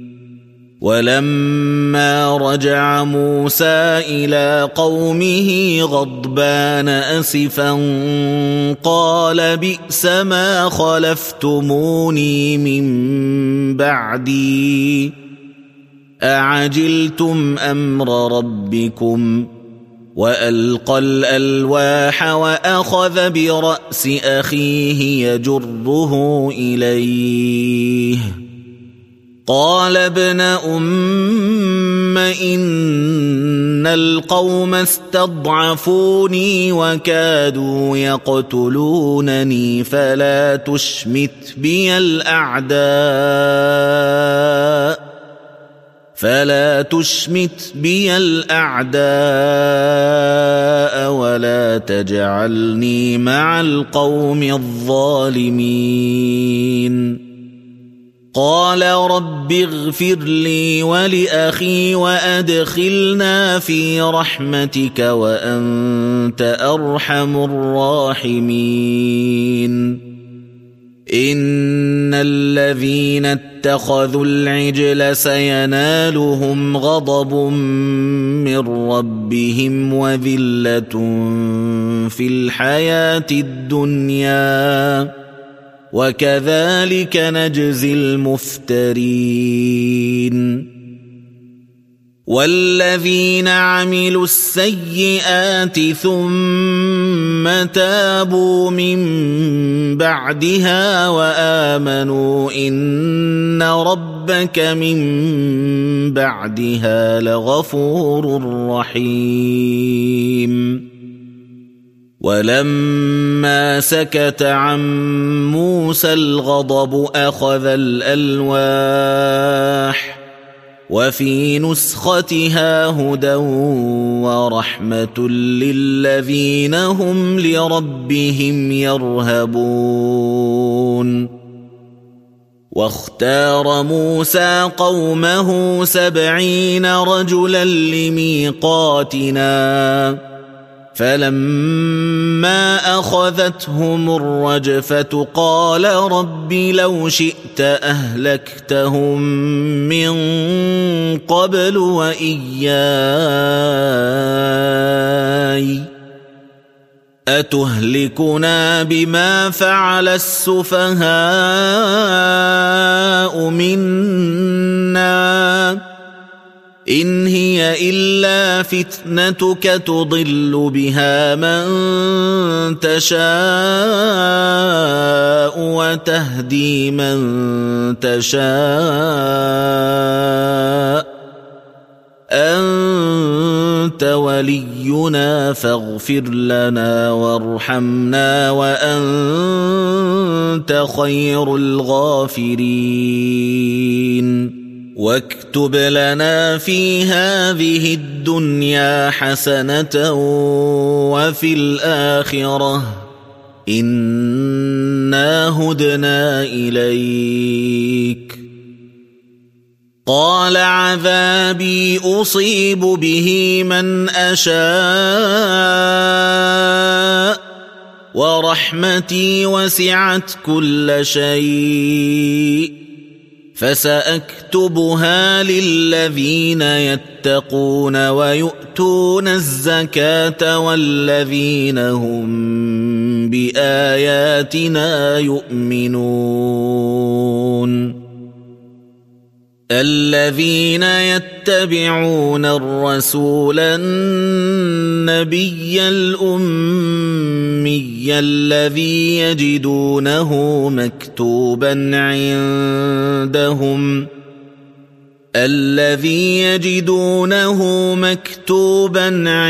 S1: ولما رجع موسى إلى قومه غضبان أسفا قال بئس ما خلفتموني من بعدي أعجلتم أمر ربكم وألقى الألواح وأخذ برأس أخيه يجره إليه قال ابن أم إن القوم استضعفوني وكادوا يقتلونني فلا تشمت بي الأعداء فلا تشمت بي الأعداء ولا تجعلني مع القوم الظالمين قال رب اغفر لي ولأخي وأدخلنا في رحمتك وأنت أرحم الراحمين إن الذين اتخذوا العجل سينالهم غضب من ربهم وذلة في الحياة الدنيا وكذلك نجزي المفترين والذين عملوا السيئات ثم تابوا من بعدها وآمنوا إن ربك من بعدها لغفور رحيم ولما سكت عن موسى الغضب أخذ الألواح وفي نسختها هدى ورحمة للذين هم لربهم يرهبون واختار موسى قومه سبعين رجلا لميقاتنا فلما أخذتهم الرجفة قال رب لو شئت أهلكتهم من قبل وإياي أتهلكنا بما فعل السفهاء منا إن هي إلا فتنتك تضل بها من تشاء وتهدي من تشاء أنت ولينا فاغفر لنا وارحمنا وأنت خير الغافرين واكتب لنا في هذه الدنيا حسنة وفي الآخرة إنا هدنا إليك قال عذابي أصيب به من أشاء ورحمتي وسعت كل شيء فسأكتبها للذين يتقون ويؤتون الزكاة والذين هم بآياتنا يؤمنون الذين يتبعون الرسول النبي الأمي الذي يجدونه مكتوبا عندهم الذي يجدونه مكتوبا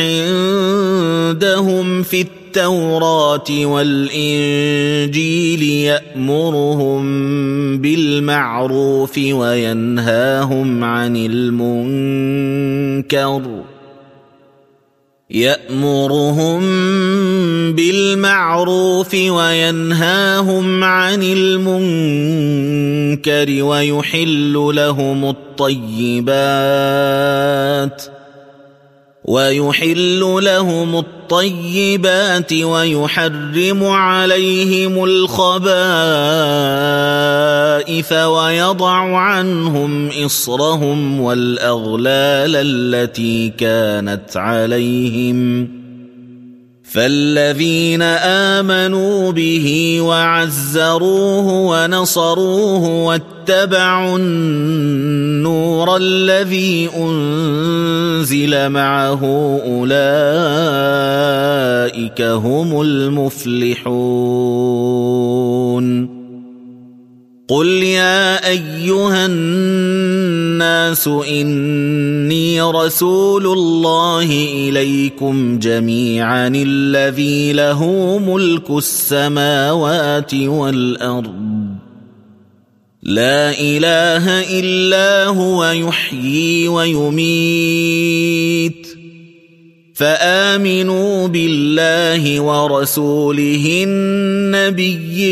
S1: عندهم في التوراة والإنجيل يأمرهم بالمعروف وينهاهم عن المنكر يأمرهم بالمعروف وينهاهم عن المنكر ويحل لهم الطيبات ويحل لهم الطيبات ويحرم عليهم الخبائث ويضع عنهم إصرهم والأغلال التي كانت عليهم فالذين آمنوا به وعزروه ونصروه واتبعوا النور الذي أنزل معه أولئك هم المفلحون قل يا أيها الناس إني رسول الله إليكم جميعا الذي له ملك السماوات والأرض لا إله إلا هو يحيي ويميت فآمنوا بالله ورسوله النبي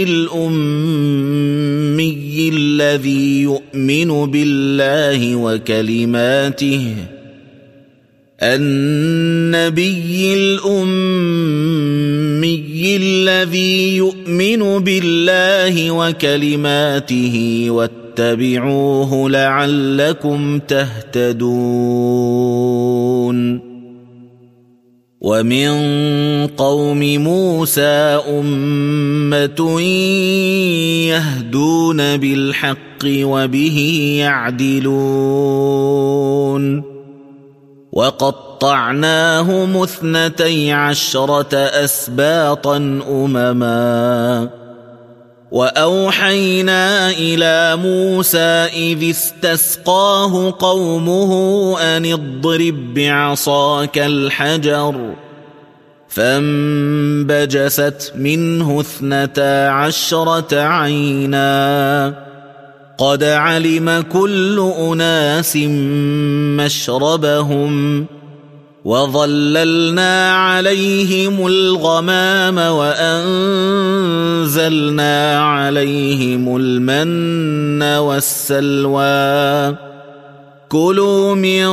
S1: الأمي الذي يؤمن بالله وكلماته النبي الأمي الذي يؤمن بالله وكلماته واتبعوه لعلكم تهتدون ومن قوم موسى أمة يهدون بالحق وبه يعدلون وقطعناهم اثنتي عشرة أسباطا أمما وأوحينا إلى موسى إذ استسقاه قومه أن اضرب بعصاك الحجر فانبجست منه اثنتا عشرة عينا قد علم كل أناس مشربهم وظللنا عليهم الغمام وأنزلنا عليهم المن والسلوى كلوا من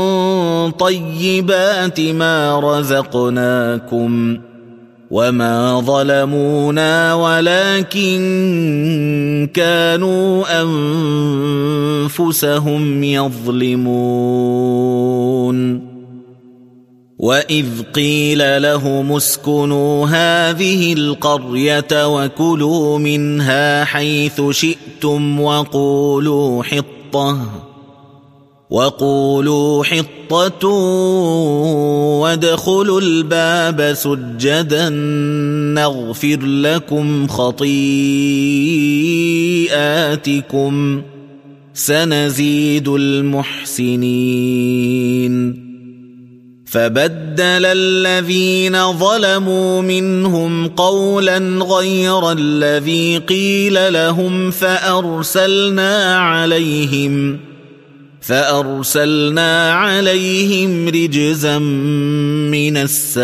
S1: طيبات ما رزقناكم وما ظلمونا ولكن كانوا أنفسهم يظلمون وإذ قيل لهم اسكنوا هذه القرية وكلوا منها حيث شئتم وقولوا حطة وقولوا حطة وادخلوا الباب سجدا نغفر لكم خطيئاتكم سنزيد المحسنين فبدل الذين ظلموا منهم قولا غير الذي قيل لهم فأرسلنا عليهم فأرسلنا عليهم رجزا من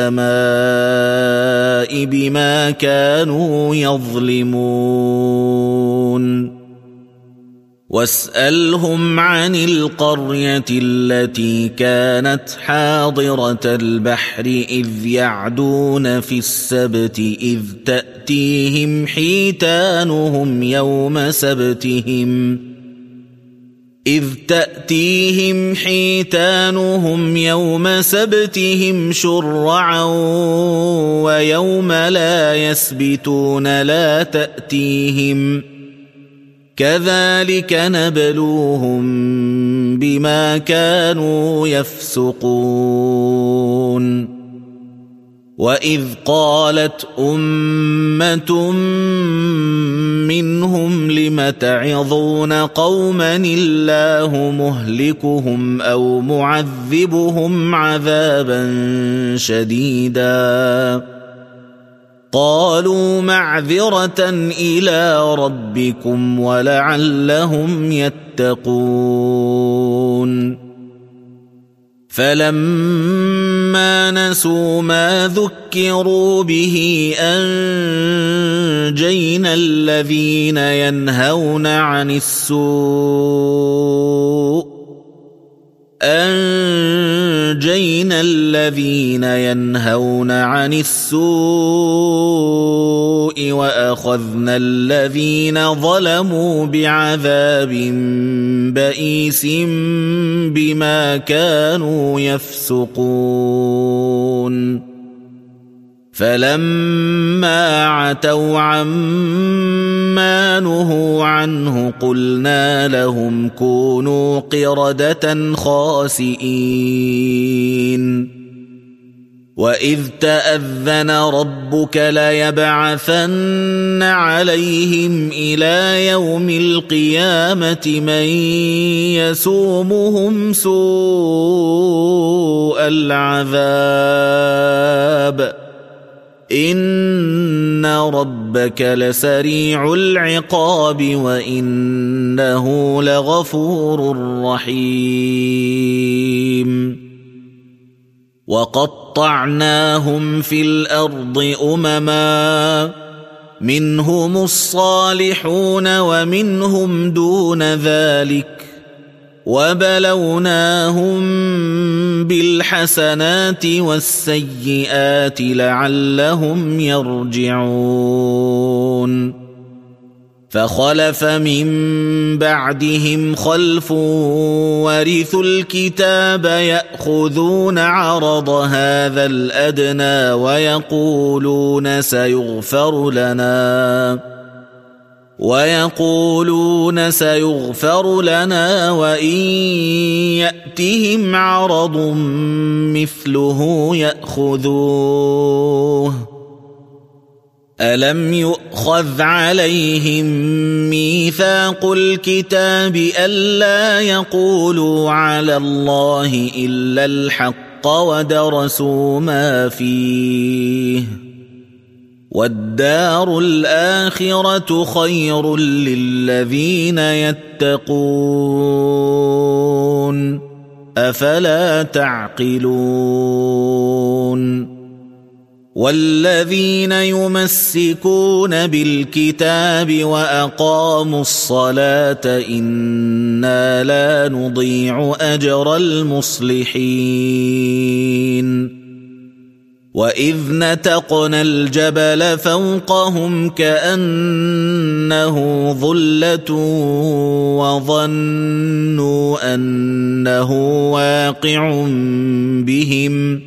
S1: السماء بما كانوا يظلمون واسألهم عن القرية التي كانت حاضرة البحر إذ يعدون في السبت إذ تأتيهم حيتانهم يوم سبتهم إذ تأتيهم حيتانهم يوم سبتهم شرعا ويوم لا يسبتون لا تأتيهم كذلك نبلوهم بما كانوا يفسقون وإذ قالت أمة منهم لم تعظون قوما الله مهلكهم أو معذبهم عذابا شديدا قالوا معذرة إلى ربكم ولعلهم يتقون فلما نسوا ما ذكروا به أنجينا الذين ينهون عن السوء أنجينا الذين ينهون عن السوء وأخذنا الذين ظلموا بعذاب بئيس بما كانوا يفسقون فلما عتوا عما نهوا عنه قلنا لهم كونوا قردة خاسئين وإذ تأذن ربك ليبعثن عليهم إلى يوم القيامة من يسومهم سوء العذاب إن ربك لسريع العقاب وإنه لغفور رحيم وقطعناهم في الأرض أمما منهم الصالحون ومنهم دون ذلك وبلوناهم بالحسنات والسيئات لعلهم يرجعون فخلف من بعدهم خلف ورثوا الكتاب يأخذون عرض هذا الأدنى ويقولون سيغفر لنا ويقولون سيغفر لنا وإن يأتهم عرض مثله يأخذوه ألم يؤخذ عليهم ميثاق الكتاب ألا يقولوا على الله إلا الحق ودرسوا ما فيه والدار الآخرة خير للذين يتقون أفلا تعقلون والذين يمسكون بالكتاب وأقاموا الصلاة إنا لا نضيع أجر المصلحين وإذ نتقنا الجبل فوقهم كأنه ظلة وظنوا أنه واقع بهم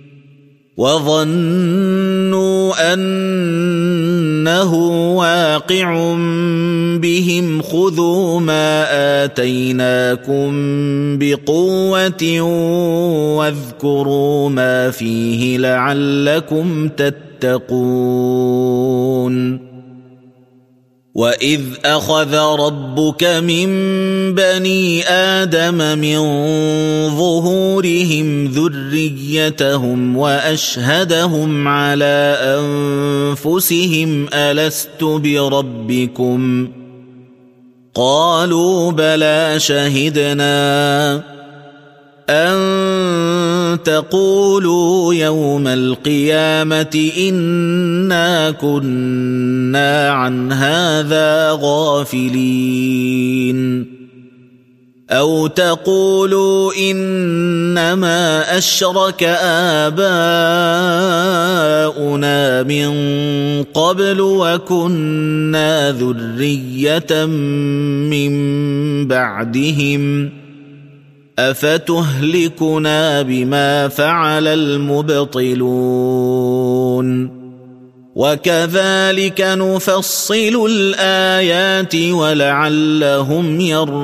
S1: وظنوا أنه واقع بهم خذوا ما آتيناكم بقوة واذكروا ما فيه لعلكم تتقون وإذ أخذ ربك من بني آدم من ظهورهم ذريتهم وأشهدهم على أنفسهم ألست بربكم قالوا بلى شهدنا أن تقولوا يوم القيامة إنا كنا عن هذا غافلين أو تقولوا إنما أشرك آباؤنا من قبل وكنا ذرية من بعدهم أفتهلكنا بما فعل المبطلون وكذلك نفصل الآيات ولعلهم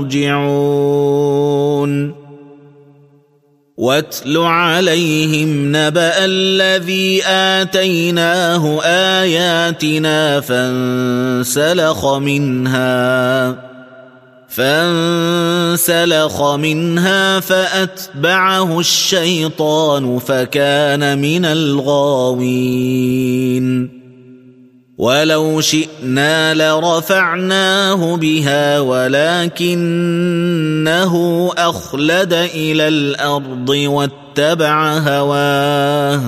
S1: يرجعون واتل عليهم نبأ الذي آتيناه آياتنا فانسلخ منها فانسلخ منها فأتبعه الشيطان فكان من الغاوين ولو شئنا لرفعناه بها ولكنه أخلد إلى الأرض واتبع هواه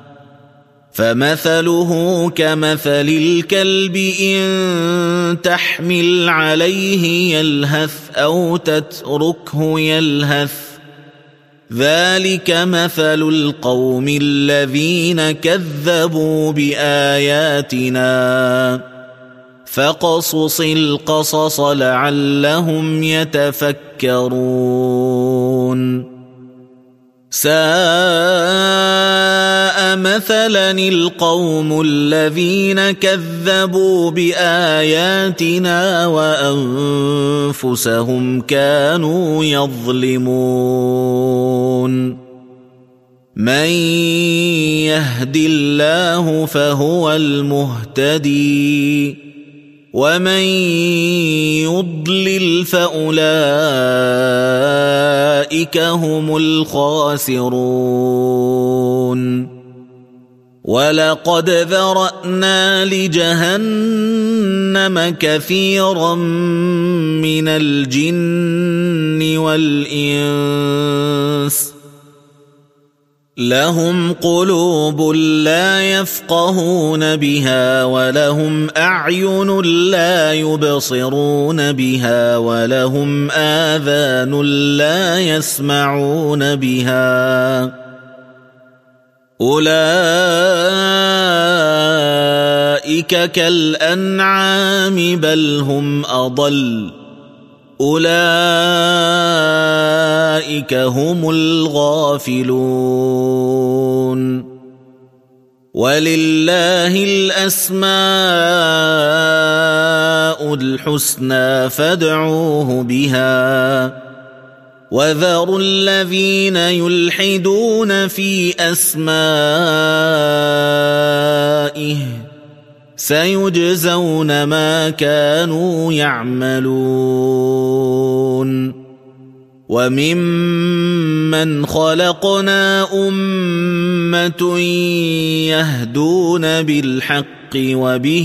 S1: فمثله كمثل الكلب إن تحمل عليه يلهث أو تتركه يلهث ذلك مثل القوم الذين كذبوا بآياتنا فاقصص القصص لعلهم يتفكرون ساء مثلا القوم الذين كذبوا بآياتنا وأنفسهم كانوا يظلمون من يهد الله فهو المهتدي ومن يضلل فأولئك هم الخاسرون ولقد ذرأنا لجهنم كثيرا من الجن والإنس لهم قلوب لا يفقهون بها ولهم أعين لا يبصرون بها ولهم آذان لا يسمعون بها أولئك كالأنعام بل هم أضل أولئك هم الغافلون ولله الأسماء الحسنى فادعوه بها وذروا الذين يلحدون في أسمائه سيجزون ما كانوا يعملون وممن خلقنا أمة يهدون بالحق وبه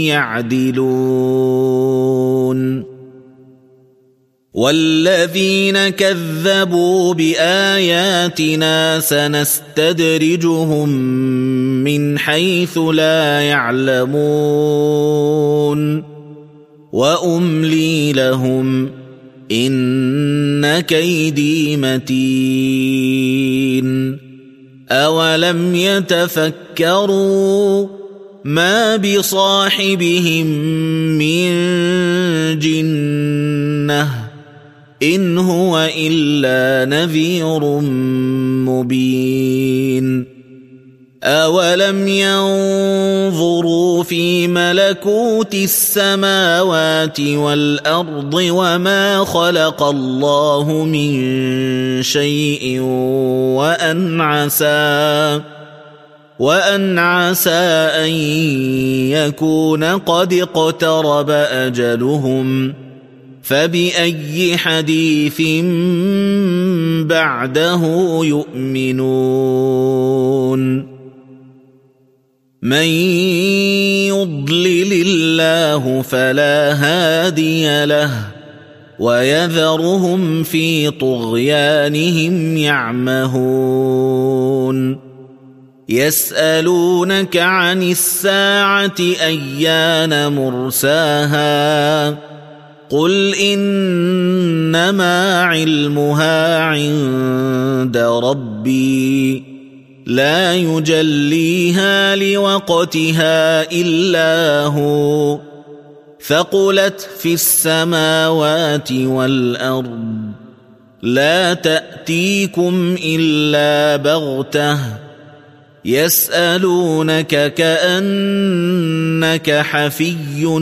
S1: يعدلون والذين كذبوا بآياتنا سنستدرجهم من حيث لا يعلمون وأملي لهم إن كيدي متين أولم يتفكروا ما بصاحبهم من جنة إن هو إلا نذير مبين أولم ينظروا في ملكوت السماوات والأرض وما خلق الله من شيء وأن عسى وأن عسى أن يكون قد اقترب أجلهم فبأي حديث بعده يؤمنون من يضلل الله فلا هادي له ويذرهم في طغيانهم يعمهون يسألونك عن الساعة أيان مرساها قل إنما علمها عند ربي لا يجليها لوقتها إلا هو ثقلت في السماوات والأرض لا تأتيكم إلا بغتة يسألونك كأنك حفي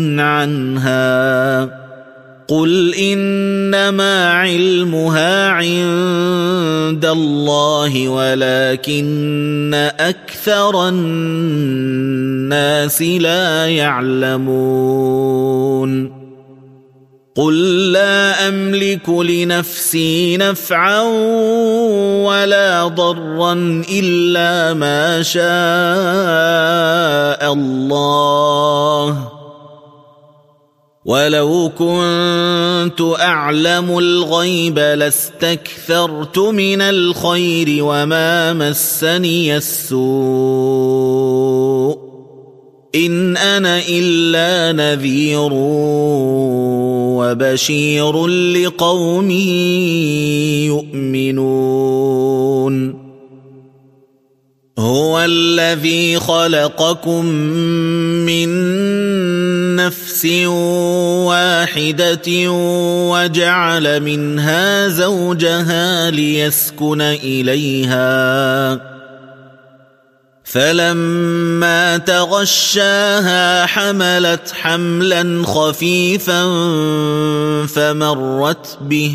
S1: عنها قل إنما علمها عند الله ولكن أكثر الناس لا يعلمون قل لا أملك لنفسي نفعا ولا ضرا إلا ما شاء الله ولو كنت أعلم الغيب لاستكثرت من الخير وما مسني السوء إن أنا إلا نذير وبشير لقوم يؤمنون هو الذي خلقكم من نفس واحدة وجعل منها زوجها ليسكن إليها فلما تغشاها حملت حملا خفيفا فمرت به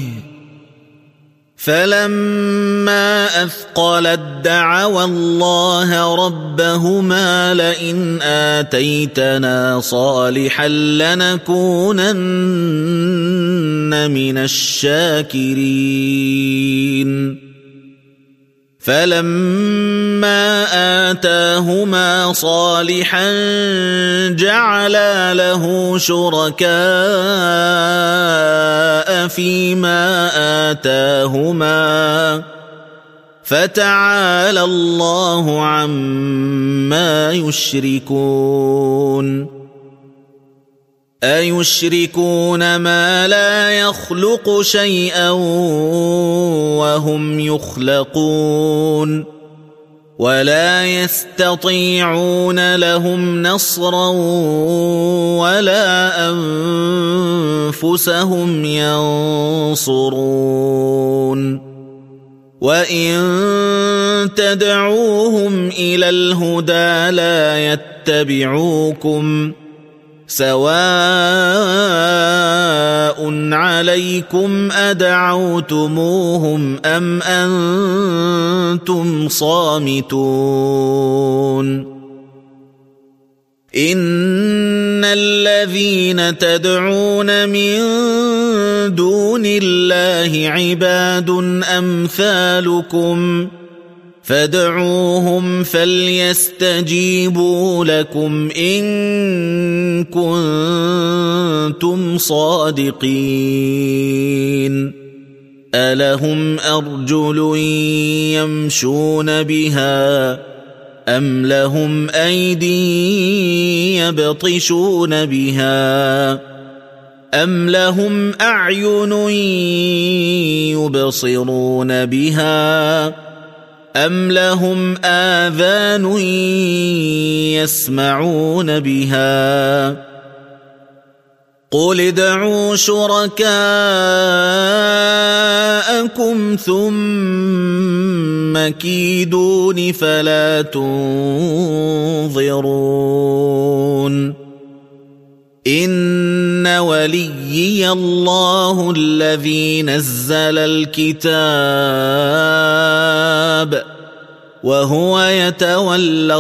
S1: فلما أثقلت دعوا الله ربهما لئن آتيتنا صالحا لنكونن من الشاكرين فلما آتاهما صالحا جعلا له شركاء فيما آتاهما فتعالى الله عما يشركون أيشركون ما لا يخلق شيئا وهم يخلقون ولا يستطيعون لهم نصرا ولا أنفسهم ينصرون وإن تدعوهم إلى الهدى لا يتبعوكم سواء عليكم أدعوتموهم أم أنتم صامتون إن الذين تدعون من دون الله عباد أمثالكم فادعوهم فليستجيبوا لكم إن كنتم صادقين ألهم أرجل يمشون بها أم لهم أيدي يبطشون بها أم لهم أعين يبصرون بها أم لهم آذان يسمعون بها قل ادعوا شركاءكم ثم كيدون فلا تنظرون إن وليي الله الذي نزل الكتاب وهو يتولى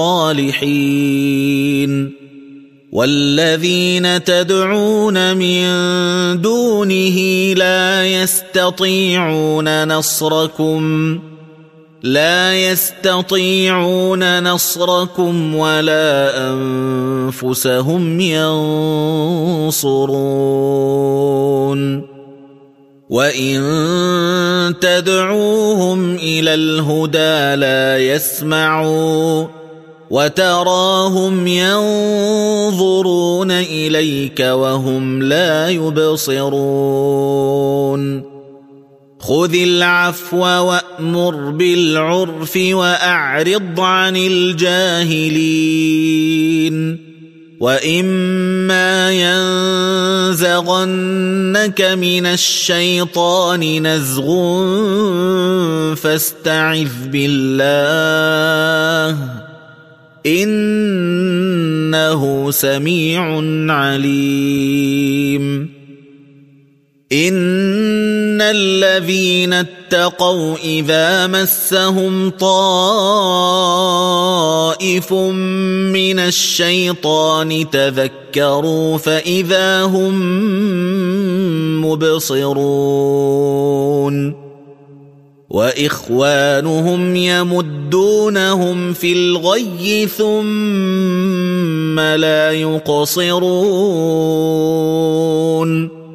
S1: الصالحين والذين تدعون من دونه لا يستطيعون نصركم لا يستطيعون نصركم ولا أنفسهم ينصرون وإن تدعوهم إلى الهدى لا يسمعوا وتراهم ينظرون إليك وهم لا يبصرون خذ العفو وأمر بالعرف وأعرض عن الجاهلين وإما ينزغنك من الشيطان نزغ فاستعذ بالله إنه سميع عليم إن الذين اتقوا إذا مسهم طائف من الشيطان تذكروا فإذا هم مبصرون وإخوانهم يمدونهم في الغي ثم لا يقصرون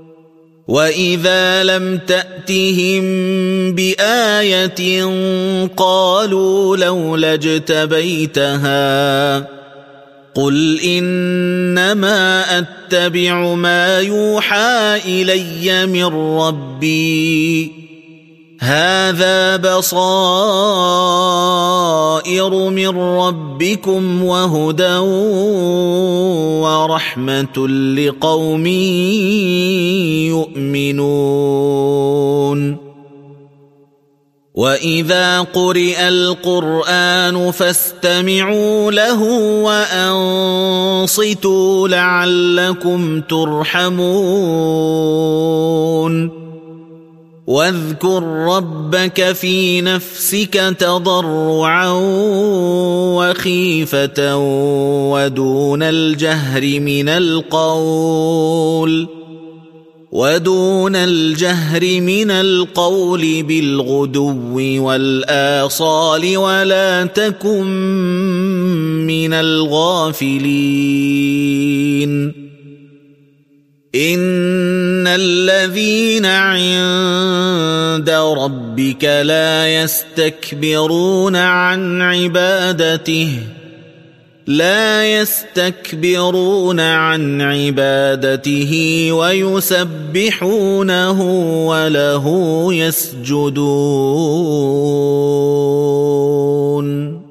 S1: وإذا لم تأتهم بآية قالوا لولا اجتبيتها قل إنما أتبع ما يوحى إلي من ربي هذا بصائر من ربكم وهدى ورحمة لقوم يؤمنون وإذا قرئ القرآن فاستمعوا له وأنصتوا لعلكم ترحمون واذكر ربك في نفسك تضرعا وخيفة ودون الجهر من القول ودون الجهر من القول بالغدو والآصال ولا تكن من الغافلين إن الذين عند ربك لا يستكبرون عن عبادته لا يستكبرون عن عبادته ويسبحونه وله يسجدون